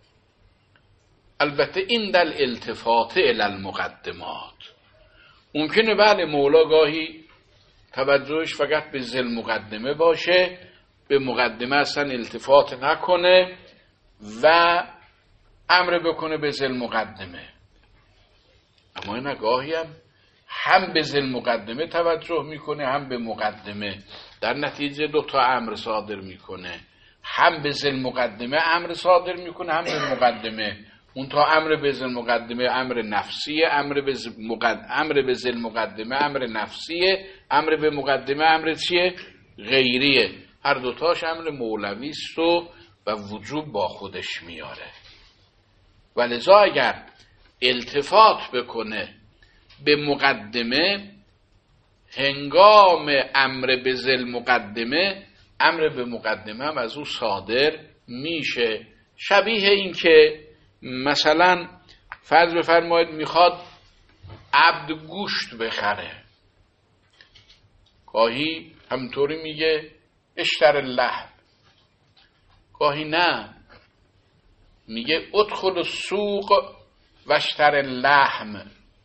البته این در التفات الی المقدمات ممکنه بله مولا گاهی توجهش فقط به ذل مقدمه باشه، به مقدمه اصلا التفات نکنه و امر بکنه به ذل مقدمه. اما این گاهی هم به ذل مقدمه توجه میکنه هم به مقدمه، در نتیجه 2 تا امر صادر میکنه. هم به ذل مقدمه امر صادر میکنه هم به مقدمه. اون تا امر به ذل مقدمه امر نفسیه، امر به ذل مقدمه امر نفسیه، امر به مقدمه امر چیه؟ غیریه. هر 2 تاش امر مولوی است و و وجوب با خودش میاره. و لذا اگر التفات بکنه به مقدمه هنگام امر به ذل مقدمه، امر به مقدمه هم از او صادر میشه. شبیه این که مثلا فرض بفرمایید میخواد عبد گوشت بخره، گاهی همطوری میگه اشتر اللحم، گاهی نه میگه ادخل السوق و اشتر اللحم،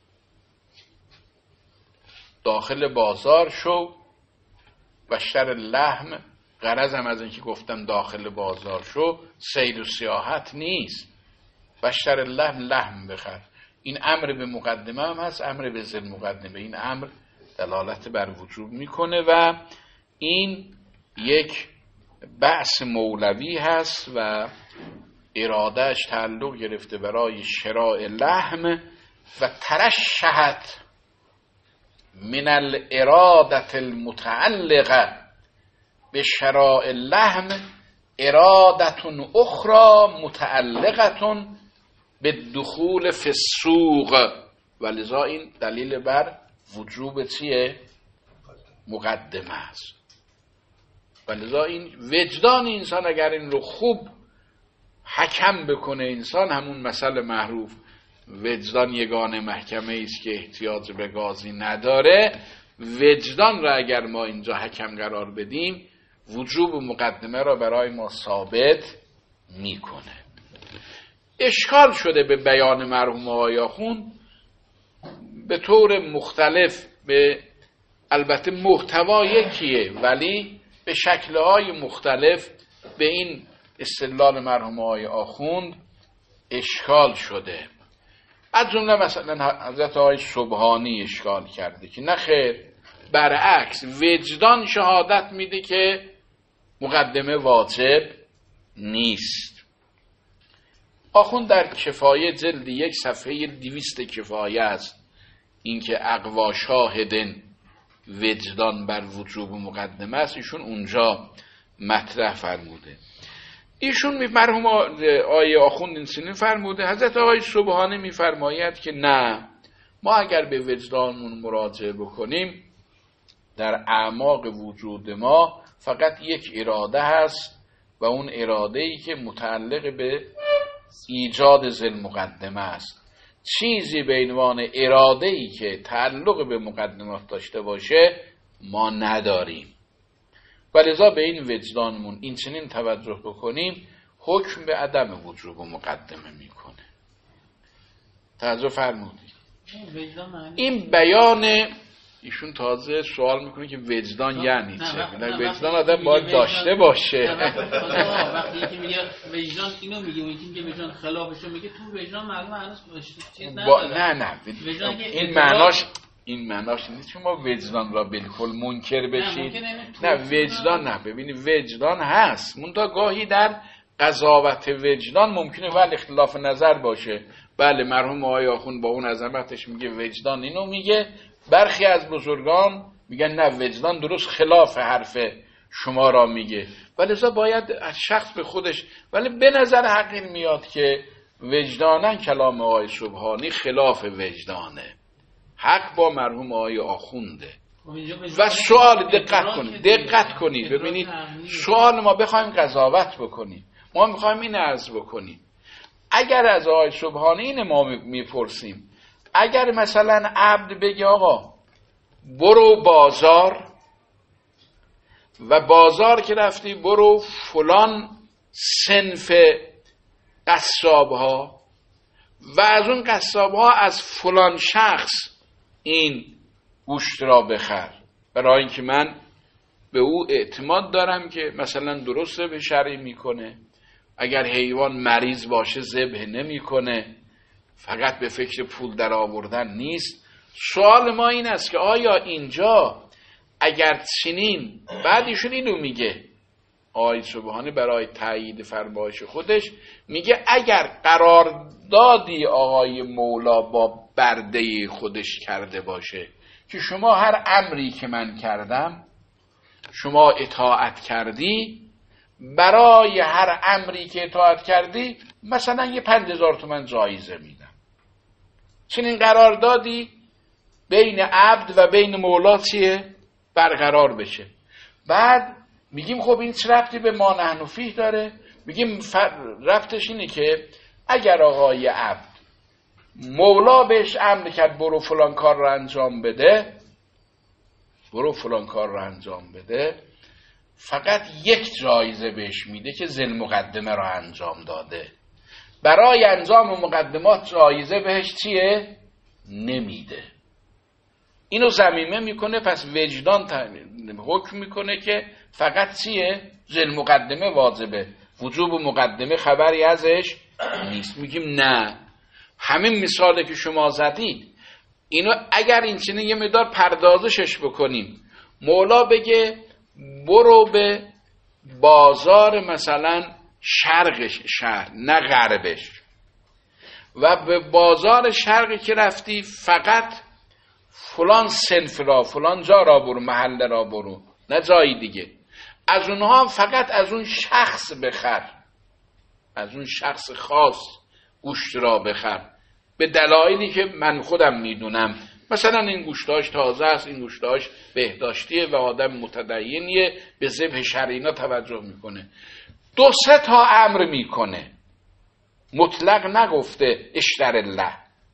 داخل بازار شو و اشتر اللحم. غرضم از اینکه گفتم داخل بازار شو سیر و سیاحت نیست، و اشتر اللحم لحم بخر. این امر به مقدمه هم هست، امر به ذل مقدمه. این امر دلالت بر وجوب میکنه و این یک بحث مولوی هست و ارادهش تعلق گرفته برای شراء لحم و ترشحت من الارادة المتعلقه به شراء لحم ارادة اخرى متعلقه به دخول فی السوق. ولذا این دلیل بر وجوب چیه؟ مقدمه است. ولذا این وجدان انسان اگر این رو خوب حکم بکنه، انسان همون مسئله معروف وجدان یگانه محکمه است که احتیاج به قاضی نداره، وجدان را اگر ما اینجا حکم قرار بدیم وجوب مقدمه را برای ما ثابت میکنه. اشکال شده به بیان مرحوم آقای آخوند به طور مختلف، به البته محتوا یکیه ولی به شکل‌های مختلف به این استدلال مرحوم آقای آخوند اشکال شده. از جمله مثلا حضرت آقای سبحانی اشکال کرده که نه خیر، برعکس وجدان شهادت میده که مقدمه واجب نیست. آخوند در کفایه جلد 1 صفحه 200 کفایه است این که اقوا شاهدن وجدان بر وجوب مقدمه است، ایشون اونجا مطرح فرموده. ایشون مرحوم آقای آخوند این سنین فرموده، حضرت آقای سبحانی میفرماید که نه، ما اگر به وجدانمون مراجعه بکنیم در اعماق وجود ما فقط یک اراده هست و اون اراده‌ای که متعلق به ایجاد ذل مقدمه است. چیزی به عنوان اراده‌ای که تعلق به مقدمات داشته باشه ما نداریم. ولذا به این وجدانمون این چنین توجه بکنیم حکم به عدم وجوب مقدمه میکنه. توجه فرمودید؟ این بیان ایشون تازه سوال میکنه که وجدان یعنی چه؟ وجدان آدم باید داشته باشه. وقتی که میگه وجدان اینو میگه، اون یکی میگه وجدان خلافشو میگه، تو وجدان معلومه هنوز چیز نداره. نه این معناش نیست شما وجدان را بالکل منکر بشید. نه وجدان نه، ببینید وجدان هست، منتها گاهی در قضاوت وجدان ممکنه ولی اختلاف نظر باشه. بله مرحوم آقای آخوند با اون عظمتش میگه وجدان اینو میگه، برخی از بزرگان میگن نه وجدان درست خلاف حرف شما را میگه. ولذا باید از شخص به خودش، ولی به نظر حقیر میاد که وجدانن کلام آقای سبحانی خلاف وجدانه، حق با مرحوم آقای آخونده. و سوال دقت کنید ببینید سوال ما بخوایم قضاوت بکنیم، ما میخوایم این عرض بکنیم، اگر از آقای سبحانی این ما میپرسیم، اگر مثلا عبد بگه آقا برو بازار و بازار که رفتی برو فلان صنف قصاب ها و از اون قصاب ها از فلان شخص این گوشت را بخر، برای اینکه من به او اعتماد دارم که مثلا درست ذبح شرعی میکنه، اگر حیوان مریض باشه ذبح نمیکنه، فقط به فکر پول در آوردن نیست. سوال ما این است که آیا اینجا اگر چنین، بعد ایشون اینو میگه آقای سبحانی برای تایید فرمایش خودش میگه اگر قراردادی آقای مولا با برده خودش کرده باشه که شما هر امری که من کردم شما اطاعت کردی برای هر امری که اطاعت کردی مثلا یه 5000 تومان جایزه میدم. چنین قراردادی بین عبد و بین مولا چیه؟ برقرار بشه. بعد میگیم خب این چه ربطی به ما نحن فیه داره؟ میگیم ربطش اینه که اگر آقای عبد مولا بهش امر کرد برو فلان کار رو انجام بده، برو فلان کار رو انجام بده، فقط یک جایزه بهش میده که ذل مقدمه رو انجام داده. برای انجام مقدمات جایزه بهش چیه؟ نمیده. اینو ضمیمه میکنه. پس وجدان حکم میکنه که فقط چیه؟ ذل مقدمه واجبه، وجوب مقدمه خبری ازش نیست. میگیم نه، همین مثالی که شما زدید اینو اگر این چنین یه مقدار پردازشش بکنیم، مولا بگه برو به بازار مثلا شرقش شهر نه غربش، و به بازار شرقی که رفتی فقط فلان صنف را فلان جا را برو، محله را برو، نه جایی دیگه. از اونها فقط از اون شخص بخر، از اون شخص خاص گوشت را بخر، به دلایلی که من خودم میدونم. مثلا این گوشتاش تازه است، این گوشتاش بهداشتیه و آدم متدینیه، به ذبح شرعینا توجه میکنه. 2-3 تا امر میکنه، مطلق نگفته اشتر الله.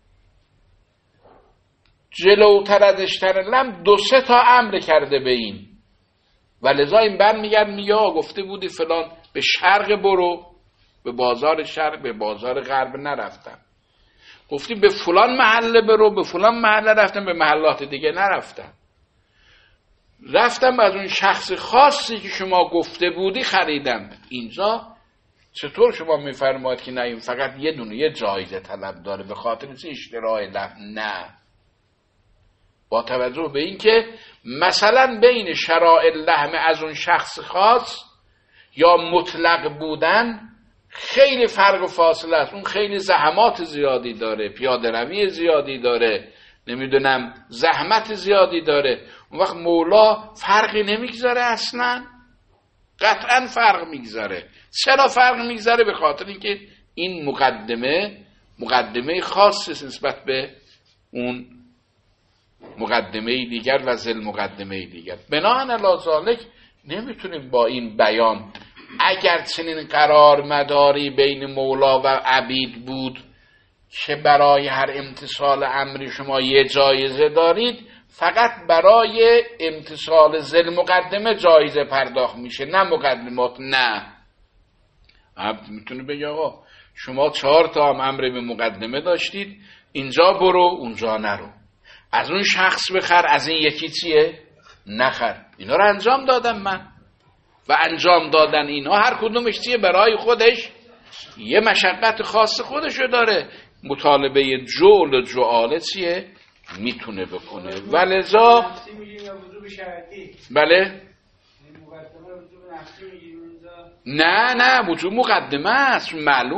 جلوتر از اشتر الله 2-3 تا امر کرده به این، و لذا این برمیگرد میگه گفته بودی فلان به شرق برو، به بازار شرق، به بازار غرب نرفتم. گفتی به فلان محله برو، به فلان محله رفتم، به محلات دیگه نرفتم. رفتم از اون شخص خاصی که شما گفته بودی خریدم. اینجا چطور شما میفرماید که نه این فقط یه دونه یه جایزه طلب داره به خاطر چه اشتراء لحم؟ نه، با توجه به این که مثلا بین شرائع لحم از اون شخص خاص یا مطلق بودن خیلی فرق و فاصله است. اون خیلی زحمات زیادی داره، پیاده روی زیادی داره، نمیدونم زحمت زیادی داره. اون وقت مولا فرقی نمیگذاره، اصلا قطعا فرق میگذاره. چرا فرق میگذاره؟ به خاطر اینکه این مقدمه خاصی نسبت به اون مقدمه دیگر و ذل مقدمه دیگر. بناهن علی ذالک نمیتونیم با این بیان، اگر چنین قرار مداری بین مولا و عبید بود که برای هر امتصال امری شما یه جایزه دارید، فقط برای امتصال ذل مقدمه جایزه پرداخت میشه، نه مقدمات. نه، عبد میتونه بگه آقا شما 4 تا هم امر به مقدمه داشتید، اینجا برو اونجا نرو، از اون شخص بخر از این یکی چیه نخر. اینا رو انجام دادم من، و انجام دادن اینها هر کدومش چیه؟ برای خودش یه مشقت خاص خودشو داره. مطالبه جول و جعاله چیه؟ میتونه بکنه. ولذا بله نه وجود مقدمه است.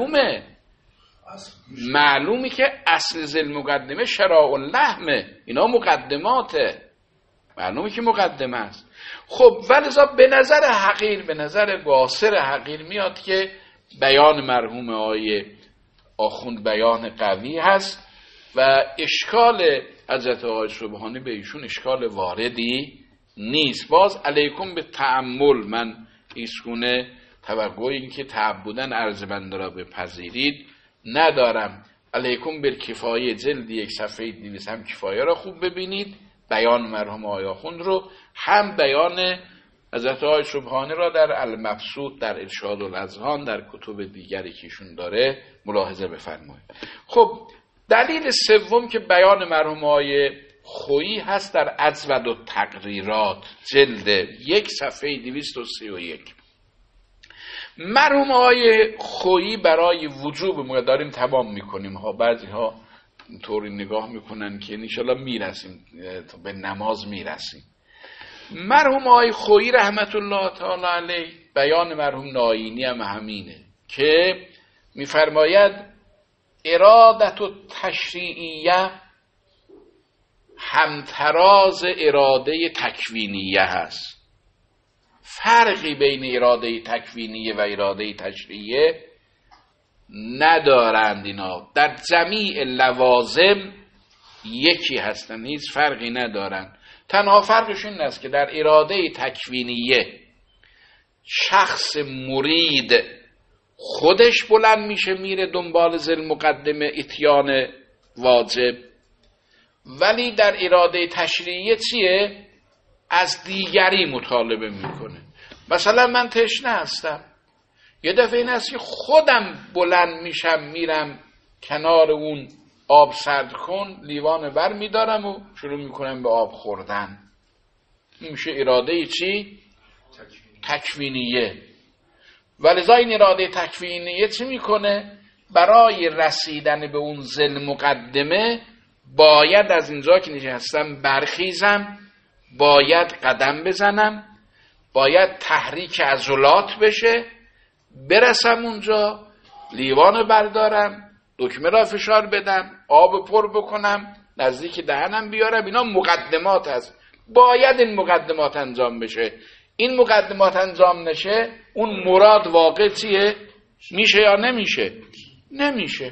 معلومه که اصل ذل مقدمه شراء اللحمه، اینا مقدماته، معلومه که مقدمه است. خب ولذا به نظر باصر حقیر میاد که بیان مرحوم آقای آخوند بیان قوی هست و اشکال حضرت آقای سبحانی به ایشون اشکال واردی نیست. باز علیکم به تأمل، من ایسکونه توقع این که تعبدن عرض بنده را بپذیرید ندارم. علیکم بالکفایه جلد 1 صفحه 200 هم کفایه را خوب ببینید، بیان مرحوم آقای آخوند رو، هم بیان حضرت آقای سبحانی را در المبسوط، در ارشاد الاذهان، در کتب دیگری که ایشون داره ملاحظه بفرمایید. خب دلیل سوم که بیان مرحوم آقای خویی هست در ازود التقریرات جلد 1 صفحه 231. مرحوم آقای خویی برای وجوب ما داریم تمام میکنیم ها، بعضی ها طوری نگاه میکنن که انشالله میرسیم به نماز میرسیم. مرحوم آقای خویی رحمت الله تعالی علیه بیان مرحوم ناینی هم همینه که میفرماید ارادت و تشریعیه همتراز اراده تکوینیه هست. فرقی بین اراده تکوینیه و اراده تشریعیه ندارند. اینا در جمیع لوازم یکی هستند، هیچ فرقی ندارند. تنها فرقشون این است که در اراده تکوینیه شخص مرید خودش بلند میشه میره دنبال ذل مقدمه اتیان واجب، ولی در اراده تشریعیه چیه؟ از دیگری مطالبه میکنه. مثلا من تشنه هستم، یه دفعه این است که خودم بلند میشم میرم کنار اون آب سرد کن، لیوان بر میدارم و شروع میکنم به آب خوردن. این میشه اراده چی؟ تکوینیه. ولذا این اراده تکوینیه چی میکنه؟ برای رسیدن به اون ذل مقدمه باید از اینجا که نشستم برخیزم، باید قدم بزنم، باید تحریک عضلات بشه، برسم اونجا، لیوان بردارم، دکمه را فشار بدم، آب پر بکنم، نزدیک دهنم بیارم. اینا مقدمات هست، باید این مقدمات انجام بشه. این مقدمات انجام نشه اون مراد واقع چیه؟ میشه یا نمیشه؟ نمیشه.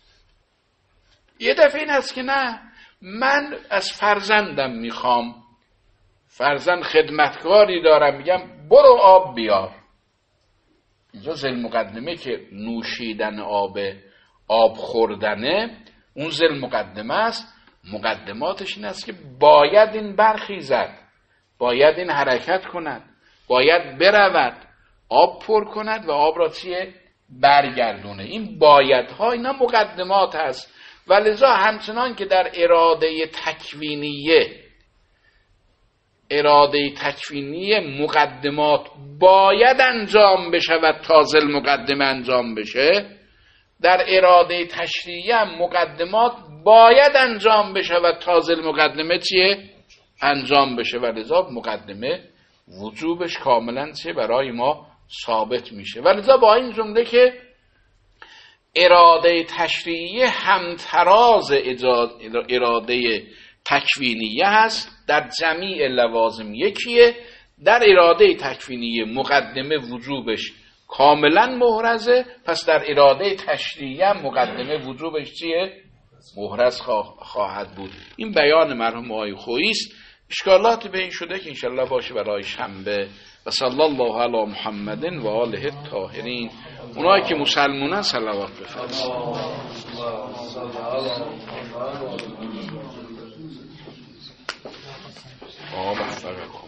یه دفعه این هست که نه، من از فرزندم میخوام، فرزند خدمتکاری دارم، میگم برو آب بیار. اینجا ذل مقدمه که نوشیدن آب خوردنه، اون ذل مقدمه است. مقدماتش این است که باید این برخیزد، باید این حرکت کند، باید برود آب پر کند و آب را چیه؟ برگردونه. این بایدها اینا مقدمات هست. ولذا همچنان که در اراده تکوینیه مقدمات باید انجام بشود تا ذل مقدمه انجام بشه، در اراده تشریعی هم مقدمات باید انجام بشود تا ذل مقدمه چیه؟ انجام بشه. ولذا مقدمه وجوبش کاملا چیه؟ برای ما ثابت میشه. ولذا با این جمله که اراده تشریعی همتراز اراده تکوینیه هست، در جمیع لوازم یکیه. در اراده تکوینیه مقدمه وجوبش کاملا محرزه، پس در اراده تشریعی هم مقدمه وجوبش چیه؟ محرز خواهد بود. این بیان مرحوم آقای خویی است. اشکالاتی به این شده که انشالله باشه برای شنبه. و صلی الله علی محمد و آله الطاهرین. اونایی که مسلمونن صلوات بفرستید. آه